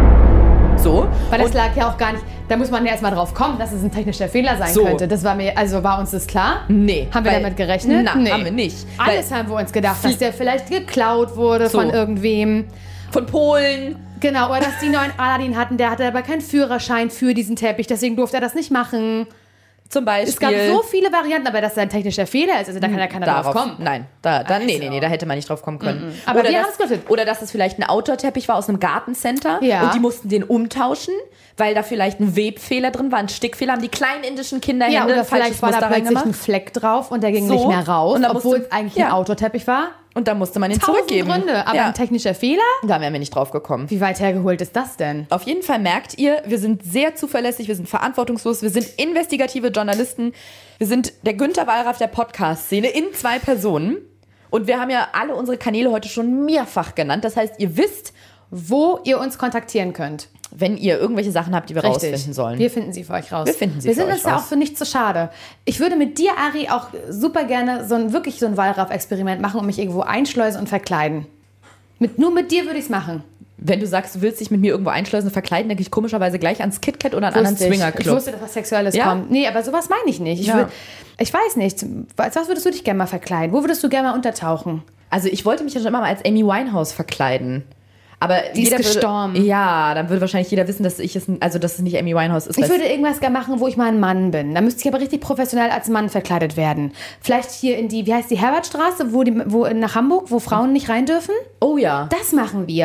So. Weil das Und- lag ja auch gar nicht, da muss man ja erstmal drauf kommen, dass es ein technischer Fehler sein So. könnte. Das war mir, also war uns das klar? Nee. Haben wir weil- damit gerechnet? Na, Nee. haben wir nicht. Alles Weil haben wir uns gedacht, dass der vielleicht geklaut wurde So. von irgendwem. von Polen. Genau, oder dass die neuen Aladdin hatten, der hatte aber keinen Führerschein für diesen Teppich, deswegen durfte er das nicht machen. Zum Beispiel. Es gab so viele Varianten, aber dass da ein technischer Fehler ist, also da kann ja keiner drauf kommen. Nein, da, da, nee, Also. nee, nee, da hätte man nicht drauf kommen können. Aber oder wir dass- haben's gerettet. Oder dass es vielleicht ein Outdoor-Teppich war aus einem Gartencenter Ja. und die mussten den umtauschen, weil da vielleicht ein Webfehler drin war, ein Stickfehler, haben die kleinen indischen Kinderhände Ja, oder ein falsches vielleicht war da Muster plötzlich reingemacht. ein Fleck drauf und der ging So. nicht mehr raus, Und dann obwohl musste- es eigentlich ja. ein Outdoor-Teppich war. Und da musste man ihn Tausend zurückgeben. Gründe, aber ja. ein technischer Fehler? Da wären wir nicht drauf gekommen. Wie weit hergeholt ist das denn? Auf jeden Fall merkt ihr, wir sind sehr zuverlässig, wir sind verantwortungslos, wir sind investigative Journalisten, wir sind der Günther Wallraff der Podcast-Szene in zwei Personen. Und wir haben ja alle unsere Kanäle heute schon mehrfach genannt. Das heißt, ihr wisst, Wo ihr uns kontaktieren könnt. wenn ihr irgendwelche Sachen habt, die wir rausfinden sollen. Wir finden sie für euch raus. Wir finden sie Wir für sind euch uns da raus. auch für nichts zu schade. Ich würde mit dir, Ari, auch super gerne so ein, wirklich so ein Wallraff-Experiment machen und mich irgendwo einschleusen und verkleiden. Mit, nur mit dir würde ich es machen. Wenn du sagst, du willst dich mit mir irgendwo einschleusen und verkleiden, denke ich komischerweise gleich ans KitKat oder an einen anderen Wusste ich. Ich Swingerclub. wusste, dass was Sexuelles Ja? kommt. Nee, aber sowas meine ich nicht. Ich, Ja. würd, ich weiß nicht. Als was würdest du dich gerne mal verkleiden? Wo würdest du gerne mal untertauchen? Also ich wollte mich ja schon immer mal als Amy Winehouse verkleiden. Aber Die ist jeder gestorben. Würde, ja, dann würde wahrscheinlich jeder wissen, dass ich es, also dass es nicht Amy Winehouse ist. Ich weil würde irgendwas gerne machen, wo ich mal ein Mann bin. Da müsste ich aber richtig professionell als Mann verkleidet werden. Vielleicht hier in die, wie heißt die, Herbertstraße, wo, die, wo nach Hamburg, wo Frauen nicht rein dürfen? oh ja. Das machen wir.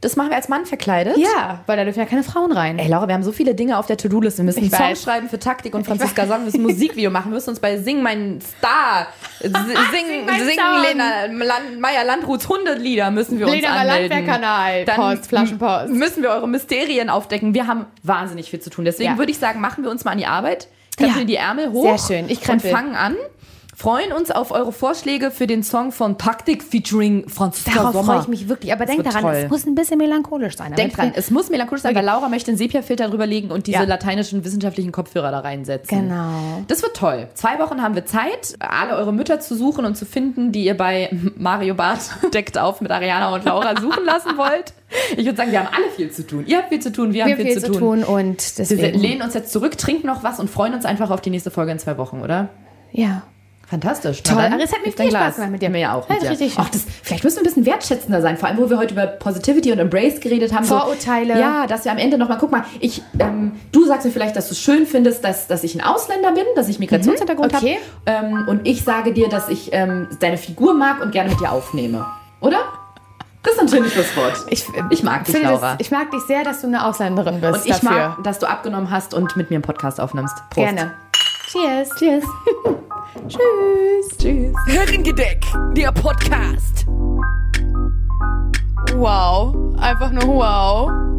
Das machen wir als Mann verkleidet? Ja, weil da dürfen ja keine Frauen rein. Ey, Laura, wir haben so viele Dinge auf der To-Do-Liste. Wir müssen Ich einen Song weiß. schreiben für Taktik und Franziska Song, wir müssen ein Musikvideo machen. Wir müssen uns bei Sing mein Star, Sing, Sing, mein Sing Song. Lena Land, Meier Landruths Hundelieder müssen wir uns Lena mal anmelden. Landwehrkanal, Dann Post, Flaschenpost. müssen wir eure Mysterien aufdecken. Wir haben wahnsinnig viel zu tun. Deswegen Ja. würde ich sagen, machen wir uns mal an die Arbeit, krempeln Ja. die Ärmel hoch Sehr schön. Ich und krempel. fangen an. Freuen uns auf eure Vorschläge für den Song von Taktik featuring Franziska Darauf Sommer. freue ich mich wirklich. Aber denk wird daran, toll. es muss ein bisschen melancholisch sein. Denk damit dran, wir- es muss melancholisch sein, weil Laura möchte einen Sepia-Filter drüber legen und diese Ja. lateinischen wissenschaftlichen Kopfhörer da reinsetzen. Genau. Das wird toll. Zwei Wochen haben wir Zeit, alle eure Mütter zu suchen und zu finden, die ihr bei Mario Barth deckt auf mit Ariana und Laura suchen lassen wollt. Ich würde sagen, wir haben alle viel zu tun. Ihr habt viel zu tun, wir, Wir haben haben viel, zu tun. und Wir deswegen... lehnen uns jetzt zurück, trinken noch was und freuen uns einfach auf die nächste Folge in zwei Wochen, oder? Ja. Fantastisch. Toll. Na dann, Aber es hat mir gib dein viel Spaß Glas. gemacht mit dir. Mir auch. Ja, Mit dir. richtig schön. Ach, das, vielleicht müssen wir ein bisschen wertschätzender sein, vor allem, wo wir heute über Positivity und Embrace geredet haben. Vorurteile. So, ja, dass wir am Ende nochmal, guck mal, ich, ähm, du sagst mir vielleicht, dass du es schön findest, dass, dass ich ein Ausländer bin, dass ich Migrationshintergrund Okay. habe. Ähm, und ich sage dir, dass ich ähm, deine Figur mag und gerne mit dir aufnehme. Oder? Das ist ein schönes Schlusswort. Ich, Ich mag dich, finde Laura. Das, ich mag dich sehr, dass du eine Ausländerin bist. Und ich dafür. mag, dass du abgenommen hast und mit mir einen Podcast aufnimmst. Prost. Gerne. Cheers. Cheers. Tschüss. Tschüss. Herrengedeck, der Podcast. Wow. Einfach nur wow.